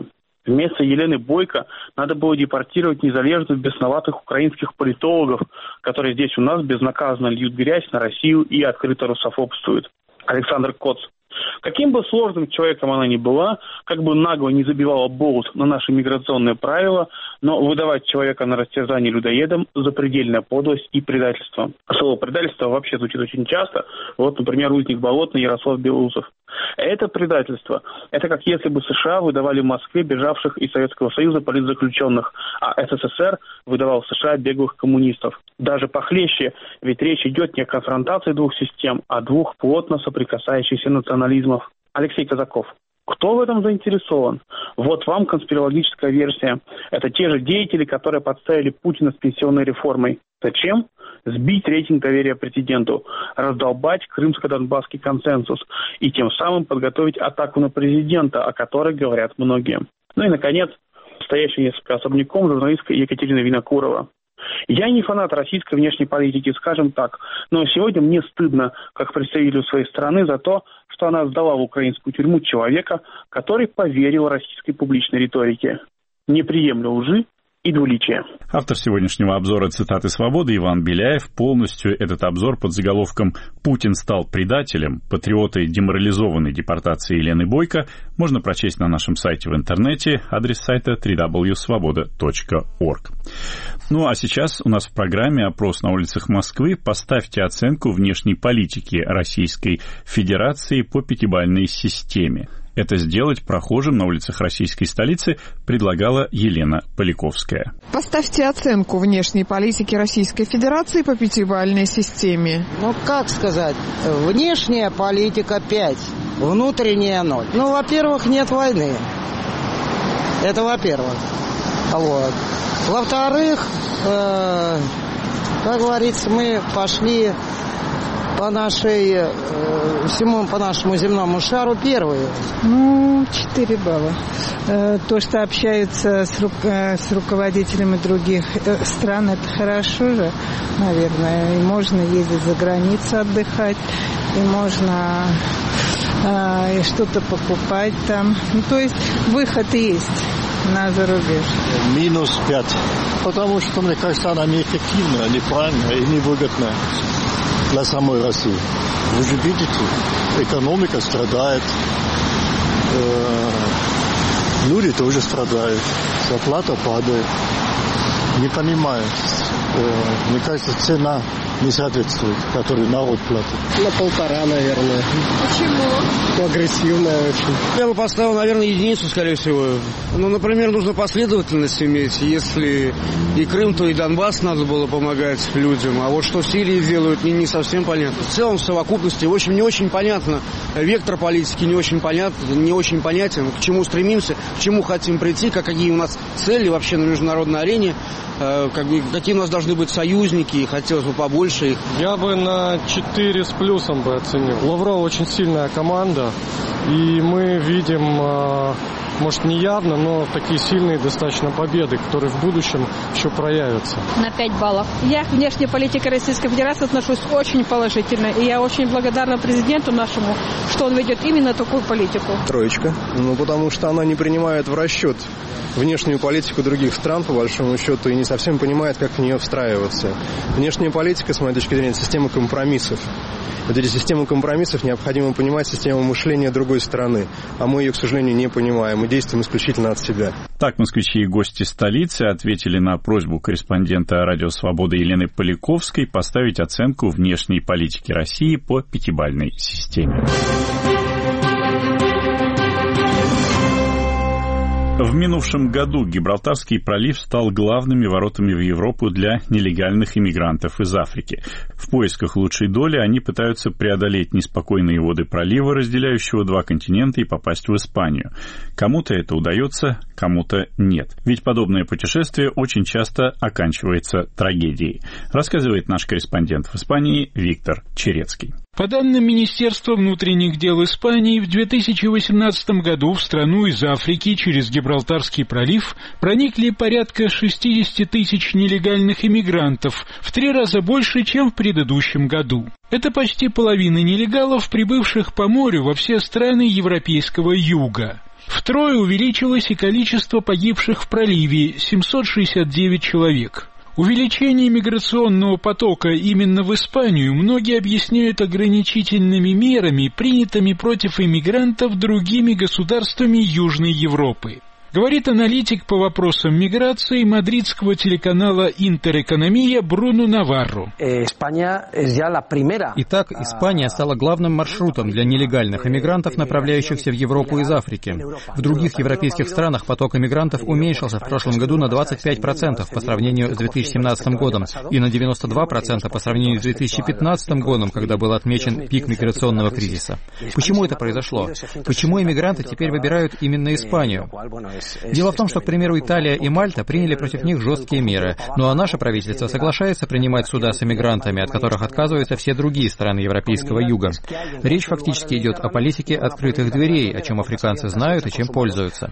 Вместо Елены Бойко надо было депортировать незалежных бесноватых украинских политологов, которые здесь у нас безнаказанно льют грязь на Россию и открыто русофобствуют. Александр Коц. Каким бы сложным человеком она ни была, как бы нагло не забивала болт на наши миграционные правила, но выдавать человека на растерзание людоедам – запредельная подлость и предательство. Слово «предательство» вообще звучит очень часто. Вот, например, узник Болотный Ярослав Белоусов. Это предательство. Это как если бы США выдавали в Москве бежавших из Советского Союза политзаключенных, а СССР выдавал в США беглых коммунистов. Даже похлеще, ведь речь идет не о конфронтации двух систем, а двух плотно соприкасающихся национализмов. Алексей Казаков. Кто в этом заинтересован? Вот вам конспирологическая версия. Это те же деятели, которые подставили Путина с пенсионной реформой. Зачем? Сбить рейтинг доверия президенту, раздолбать крымско-донбасский консенсус и тем самым подготовить атаку на президента, о которой говорят многие. Ну и, наконец, стоящая несколько особняком журналистка Екатерина Винокурова. Я не фанат российской внешней политики, скажем так, но сегодня мне стыдно, как представителю своей страны, за то, что она сдала в украинскую тюрьму человека, который поверил российской публичной риторике. Не приемлю лжи и двуличия. Автор сегодняшнего обзора «Цитаты свободы» Иван Беляев. Полностью этот обзор под заголовком «Путин стал предателем. Патриоты деморализованы депортацией Елены Бойко» можно прочесть на нашем сайте в интернете. Адрес сайта дабл ю дабл ю дабл ю точка свобода точка орг. Ну а сейчас у нас в программе «Опрос на улицах Москвы». Поставьте оценку внешней политики Российской Федерации по пятибалльной системе. Это сделать прохожим на улицах российской столицы предлагала Елена Поляковская. Поставьте оценку внешней политики Российской Федерации по пятибалльной системе. Ну, как сказать, внешняя политика пять, внутренняя ноль. Ну, во-первых, нет войны. Это во-первых. Вот. Во-вторых, э, как говорится, мы пошли по нашей, э, всему по нашему земному шару первые. Ну, четыре балла. Э, то, что общаются с, ру, э, с руководителями других э, стран, это хорошо же, наверное. И можно ездить за границу отдыхать, и можно э, и что-то покупать там. Ну, то есть выход есть на зарубеж. Минус пять. Потому что, мне кажется, она неэффективна, неправильная и невыгодная для самой России. Вы же видите, экономика страдает, э, люди тоже страдают, зарплата падает. Не понимаю, э, мне кажется, цена не соответствует, которую народ платит. На полтора, наверное. Почему? Агрессивная очень. Я бы поставил, наверное, единицу, скорее всего. Ну, например, нужно последовательность иметь. Если и Крым, то и Донбасс надо было помогать людям. А вот что в Сирии делают, не, не совсем понятно. В целом, в совокупности, в общем, не очень понятно. Вектор политики не очень понятно, не очень понятен. К чему стремимся, к чему хотим прийти, как, какие у нас цели вообще на международной арене. Как бы, какие у нас должны быть союзники, и хотелось бы побольше их. Я бы на четыре с плюсом бы оценил. Лавров очень сильная команда, и мы видим, может, не явно, но такие сильные достаточно победы, которые в будущем еще проявятся. На пять баллов. Я к внешней политике Российской Федерации отношусь очень положительно, и я очень благодарна президенту нашему, что он ведет именно такую политику. Троечка. Ну, потому что она не принимает в расчет внешнюю политику других стран, по большому счету, и не совсем понимает, как в нее встраиваться. Внешняя политика, с моей точки зрения, система компромиссов. Вот эти системы компромиссов необходимо понимать систему мышления другой страны, а мы ее, к сожалению, не понимаем, мы действуем исключительно от себя. Так москвичи и гости столицы ответили на просьбу корреспондента «Радио Свобода» Елены Поляковской поставить оценку внешней политики России по пятибалльной системе. В минувшем году Гибралтарский пролив стал главными воротами в Европу для нелегальных иммигрантов из Африки. В поисках лучшей доли они пытаются преодолеть неспокойные воды пролива, разделяющего два континента, и попасть в Испанию. Кому-то это удается, кому-то нет. Ведь подобное путешествие очень часто оканчивается трагедией, рассказывает наш корреспондент в Испании Виктор Черецкий. По данным Министерства внутренних дел Испании, в две тысячи восемнадцатом году в страну из Африки через Гибралтарский пролив проникли порядка шестьдесят тысяч нелегальных иммигрантов, в три раза больше, чем в предыдущем году. Это почти половина нелегалов, прибывших по морю во все страны Европейского Юга. Втрое увеличилось и количество погибших в проливе – семьсот шестьдесят девять человек. Увеличение миграционного потока именно в Испанию многие объясняют ограничительными мерами, принятыми против иммигрантов другими государствами Южной Европы. Говорит аналитик по вопросам миграции мадридского телеканала «Интерэкономия» Бруно Наварро. Итак, Испания стала главным маршрутом для нелегальных иммигрантов, направляющихся в Европу из Африки. В других европейских странах поток иммигрантов уменьшился в прошлом году на двадцать пять процентов по сравнению с две тысячи семнадцатым годом и на девяносто два процента по сравнению с две тысячи пятнадцатым годом, когда был отмечен пик миграционного кризиса. Почему это произошло? Почему иммигранты теперь выбирают именно Испанию? Дело в том, что, к примеру, Италия и Мальта приняли против них жесткие меры, ну а наше правительство соглашается принимать суда с иммигрантами, от которых отказываются все другие страны Европейского Юга. Речь фактически идет о политике открытых дверей, о чем африканцы знают и чем пользуются.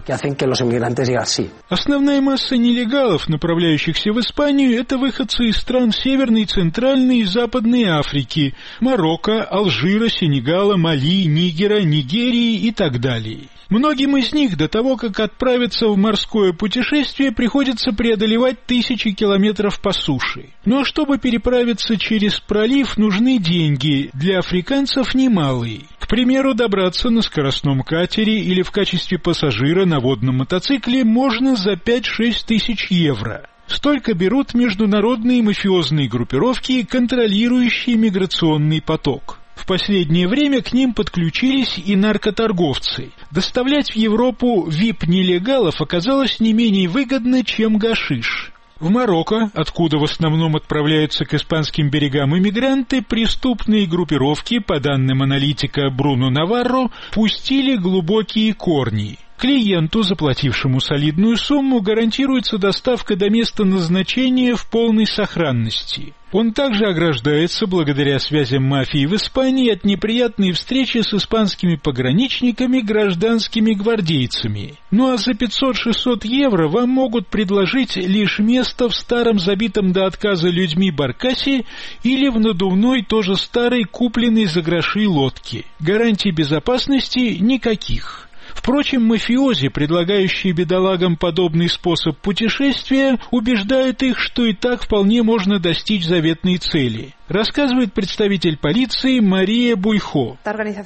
Основная масса нелегалов, направляющихся в Испанию, это выходцы из стран Северной, Центральной и Западной Африки, Марокко, Алжира, Сенегала, Мали, Нигера, Нигерии и так далее. Многим из них до того, как отправиться в морское путешествие, приходится преодолевать тысячи километров по суше. Но чтобы переправиться через пролив, нужны деньги, для африканцев немалые. К примеру, добраться на скоростном катере или в качестве пассажира на водном мотоцикле можно за пять-шесть тысяч евро. Столько берут международные мафиозные группировки, контролирующие миграционный поток. В последнее время к ним подключились и наркоторговцы. Доставлять в Европу ви ай пи-нелегалов оказалось не менее выгодно, чем гашиш. В Марокко, откуда в основном отправляются к испанским берегам иммигранты, преступные группировки, по данным аналитика Бруно Наварро, пустили глубокие корни. Клиенту, заплатившему солидную сумму, гарантируется доставка до места назначения в полной сохранности. Он также ограждается, благодаря связям мафии в Испании, от неприятной встречи с испанскими пограничниками, гражданскими гвардейцами. Ну а за пятьсот-шестьсот евро вам могут предложить лишь место в старом забитом до отказа людьми баркасе или в надувной, тоже старой, купленной за гроши лодке. Гарантий безопасности никаких. Впрочем, мафиози, предлагающие бедолагам подобный способ путешествия, убеждают их, что и так вполне можно достичь заветной цели. Рассказывает представитель полиции Мария Буйхо.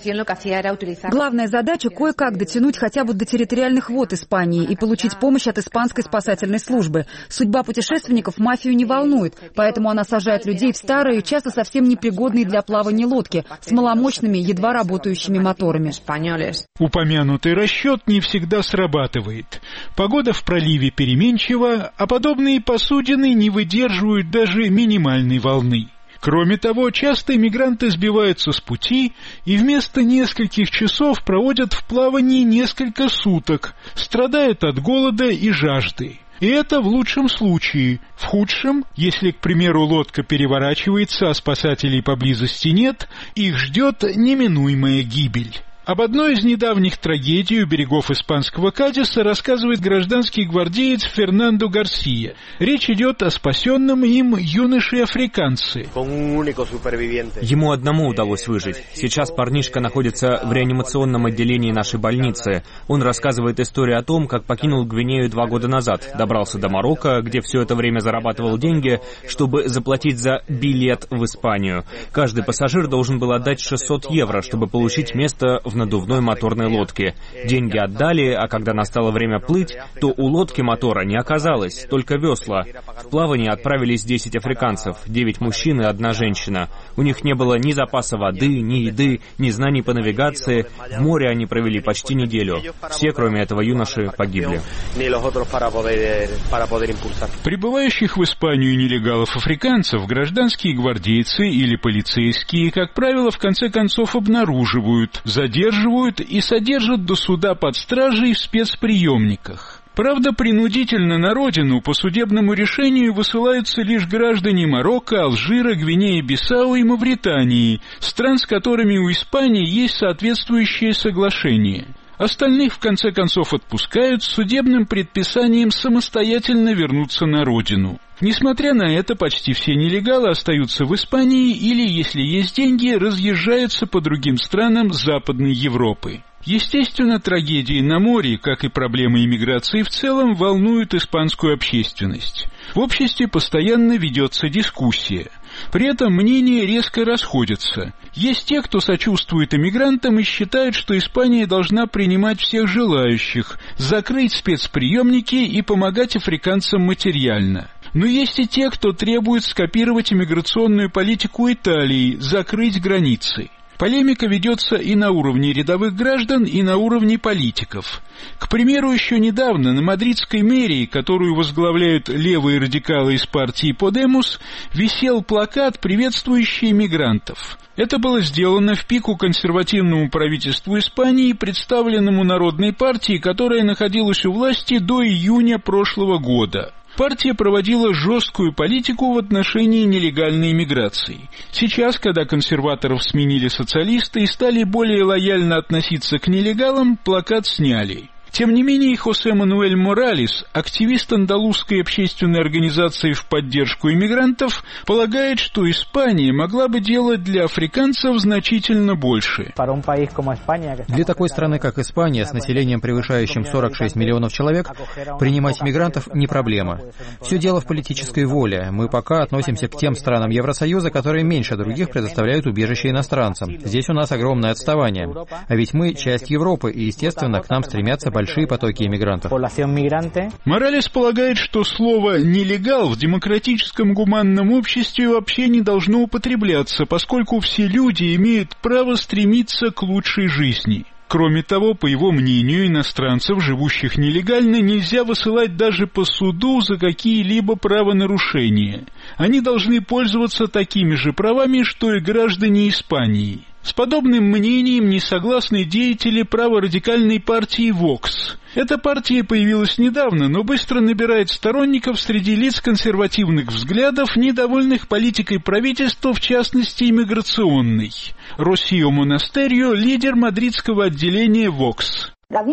Главная задача – кое-как дотянуть хотя бы до территориальных вод Испании и получить помощь от испанской спасательной службы. Судьба путешественников мафию не волнует, поэтому она сажает людей в старые, часто совсем непригодные для плавания лодки с маломощными, едва работающими моторами. Упомянутый расчет не всегда срабатывает. Погода в проливе переменчива, а подобные посудины не выдерживают даже минимальной волны. Кроме того, часто иммигранты сбиваются с пути и вместо нескольких часов проводят в плавании несколько суток, страдают от голода и жажды. И это в лучшем случае. В худшем, если, к примеру, лодка переворачивается, а спасателей поблизости нет, их ждет неминуемая гибель. Об одной из недавних трагедий у берегов испанского Кадиса рассказывает гражданский гвардеец Фернандо Гарсия. Речь идет о спасенном им юноше-африканце. Ему одному удалось выжить. Сейчас парнишка находится в реанимационном отделении нашей больницы. Он рассказывает историю о том, как покинул Гвинею два года назад, добрался до Марокко, где все это время зарабатывал деньги, чтобы заплатить за билет в Испанию. Каждый пассажир должен был отдать шестьсот евро, чтобы получить место в надувной моторной лодке. Деньги отдали, а когда настало время плыть, то у лодки мотора не оказалось, только весла. В плавание отправились десять африканцев, девять мужчин и одна женщина. У них не было ни запаса воды, ни еды, ни знаний по навигации. В море они провели почти неделю. Все, кроме этого юноши, погибли. Прибывающих в Испанию нелегалов-африканцев гражданские гвардейцы или полицейские, как правило, в конце концов обнаруживают, задерживают и содержат до суда под стражей в спецприемниках. Правда, принудительно на родину по судебному решению высылаются лишь граждане Марокко, Алжира, Гвинеи-Бисау и Мавритании, стран, с которыми у Испании есть соответствующее соглашение. Остальных, в конце концов, отпускают с судебным предписанием самостоятельно вернуться на родину. Несмотря на это, почти все нелегалы остаются в Испании или, если есть деньги, разъезжаются по другим странам Западной Европы. Естественно, трагедии на море, как и проблемы иммиграции в целом, волнуют испанскую общественность. В обществе постоянно ведется дискуссия. При этом мнения резко расходятся. Есть те, кто сочувствует иммигрантам и считает, что Испания должна принимать всех желающих, закрыть спецприемники и помогать африканцам материально. Но есть и те, кто требует скопировать иммиграционную политику Италии, закрыть границы. Полемика ведется и на уровне рядовых граждан, и на уровне политиков. К примеру, еще недавно на мадридской мэрии, которую возглавляют левые радикалы из партии Подемос, висел плакат, приветствующий мигрантов. Это было сделано в пику консервативному правительству Испании, представленному Народной партией, которая находилась у власти до июня прошлого года. Партия проводила жесткую политику в отношении нелегальной миграции. Сейчас, когда консерваторов сменили социалисты и стали более лояльно относиться к нелегалам, плакат сняли. Тем не менее, Хосе Мануэль Моралес, активист андалузской общественной организации в поддержку иммигрантов, полагает, что Испания могла бы делать для африканцев значительно больше. Для такой страны, как Испания, с населением, превышающим сорок шесть миллионов человек, принимать мигрантов не проблема. Все дело в политической воле. Мы пока относимся к тем странам Евросоюза, которые меньше других предоставляют убежище иностранцам. Здесь у нас огромное отставание. А ведь мы часть Европы, и, естественно, к нам стремятся большие потоки иммигрантов. Моралес полагает, что слово «нелегал» в демократическом гуманном обществе вообще не должно употребляться, поскольку все люди имеют право стремиться к лучшей жизни. Кроме того, по его мнению, иностранцев, живущих нелегально, нельзя высылать даже по суду за какие-либо правонарушения. Они должны пользоваться такими же правами, что и граждане Испании. С подобным мнением не согласны деятели праворадикальной партии «Вокс». Эта партия появилась недавно, но быстро набирает сторонников среди лиц консервативных взглядов, недовольных политикой правительства, в частности иммиграционной. Росио Монастерио – лидер мадридского отделения «Вокс».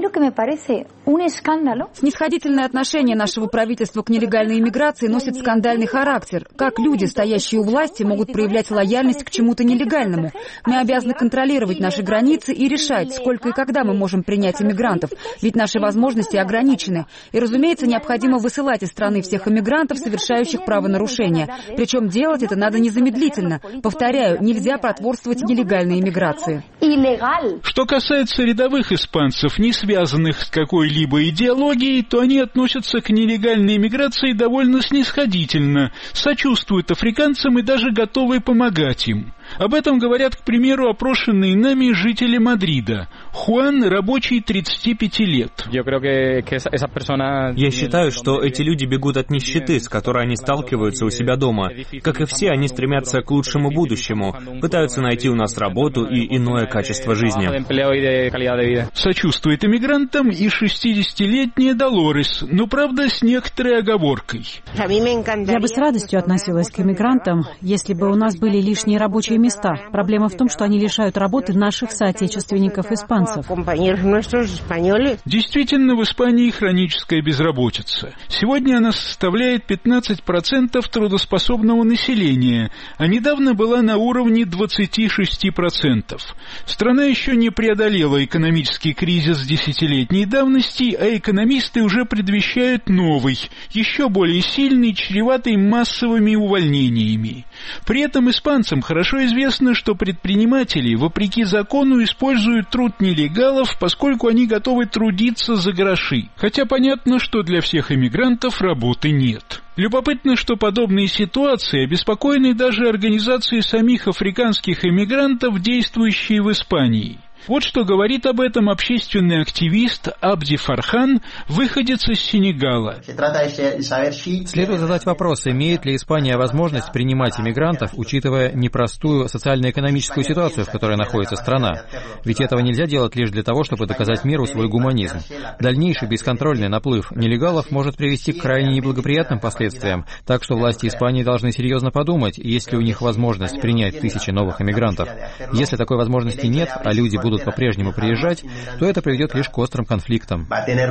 Снисходительное отношение нашего правительства к нелегальной иммиграции носит скандальный характер. Как люди, стоящие у власти, могут проявлять лояльность к чему-то нелегальному? Мы обязаны контролировать наши границы и решать, сколько и когда мы можем принять иммигрантов, ведь наши возможности ограничены. И, разумеется, необходимо высылать из страны всех иммигрантов, совершающих правонарушения. Причем делать это надо незамедлительно. Повторяю, нельзя потворствовать нелегальной иммиграции. Что касается рядовых испанцев, не связанных с какой-либо идеологией, то они относятся к нелегальной иммиграции довольно снисходительно, сочувствуют африканцам и даже готовы помогать им. Об этом говорят, к примеру, опрошенные нами жители Мадрида. Хуан – рабочий тридцати пяти лет. Я считаю, что эти люди бегут от нищеты, с которой они сталкиваются у себя дома. Как и все, они стремятся к лучшему будущему, пытаются найти у нас работу и иное качество жизни. Сочувствует иммигрантам и шестидесятилетняя Долорес, но, правда, с некоторой оговоркой. Я бы с радостью относилась к иммигрантам, если бы у нас были лишние рабочие места. Проблема в том, что они лишают работы наших соотечественников-испанцев. Действительно, в Испании хроническая безработица. Сегодня она составляет пятнадцать процентов трудоспособного населения, а недавно была на уровне двадцать шесть процентов. Страна еще не преодолела экономический кризис десятилетней давности, а экономисты уже предвещают новый, еще более сильный, чреватый массовыми увольнениями. При этом испанцам хорошо известно, что предприниматели, вопреки закону, используют труд нелегалов, поскольку они готовы трудиться за гроши. Хотя понятно, что для всех иммигрантов работы нет. Любопытно, что подобные ситуации обеспокоены даже организацией самих африканских иммигрантов, действующие в Испании. Вот что говорит об этом общественный активист Абди Фархан, выходец из Сенегала. Следует задать вопрос, имеет ли Испания возможность принимать иммигрантов, учитывая непростую социально-экономическую ситуацию, в которой находится страна. Ведь этого нельзя делать лишь для того, чтобы доказать миру свой гуманизм. Дальнейший бесконтрольный наплыв нелегалов может привести к крайне неблагоприятным последствиям, так что власти Испании должны серьезно подумать, есть ли у них возможность принять тысячи новых иммигрантов. Если такой возможности нет, а люди будут будут по-прежнему приезжать, то это приведет лишь к острым конфликтам.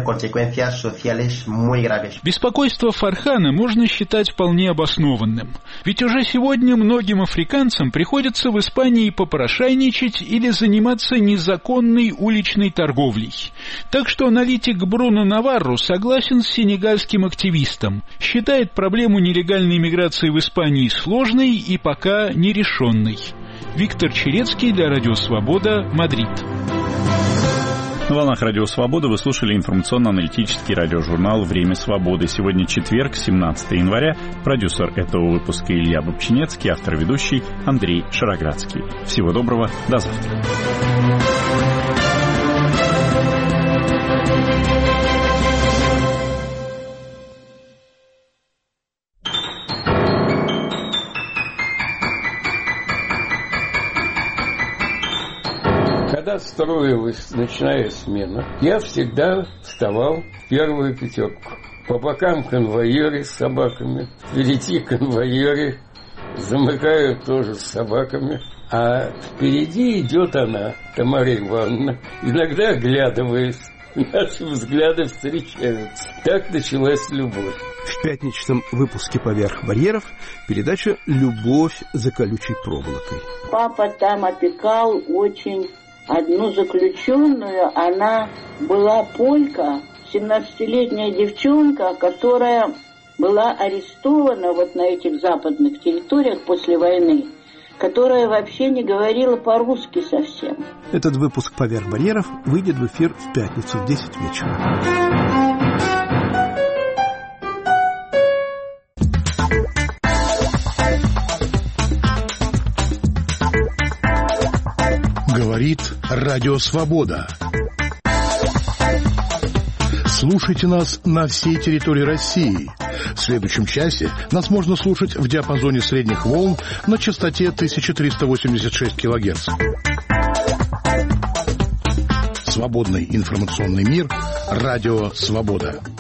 Беспокойство Фархана можно считать вполне обоснованным. Ведь уже сегодня многим африканцам приходится в Испании попрошайничать или заниматься незаконной уличной торговлей. Так что аналитик Бруно Наварро согласен с сенегальским активистом. Считает проблему нелегальной миграции в Испании сложной и пока нерешенной. Виктор Черецкий для Радио Свобода, Мадрид. На волнах Радио Свобода вы слушали информационно-аналитический радиожурнал «Время свободы». Сегодня четверг, семнадцатое января. Продюсер этого выпуска Илья Бобчинецкий, автор-ведущий Андрей Шароградский. Всего доброго, до завтра. Когда строилась ночная смена, я всегда вставал в первую пятерку. По бокам конвоиры с собаками, впереди конвоиры, замыкают тоже с собаками. А впереди идет она, Тамара Ивановна, иногда оглядываясь. Наши взгляды встречаются. Так началась любовь. В пятничном выпуске «Поверх барьеров» передача «Любовь за колючей проволокой». Папа там опекал очень одну заключенную. Она была полька, семнадцатилетняя девчонка, которая была арестована вот на этих западных территориях после войны, которая вообще не говорила по-русски совсем. Этот выпуск «Поверх барьеров» выйдет в эфир в пятницу в десять вечера. Говорит Радио Свобода. Слушайте нас на всей территории России. В следующем часе нас можно слушать в диапазоне средних волн на частоте тысяча триста восемьдесят шесть килогерц. Свободный информационный мир. Радио Свобода.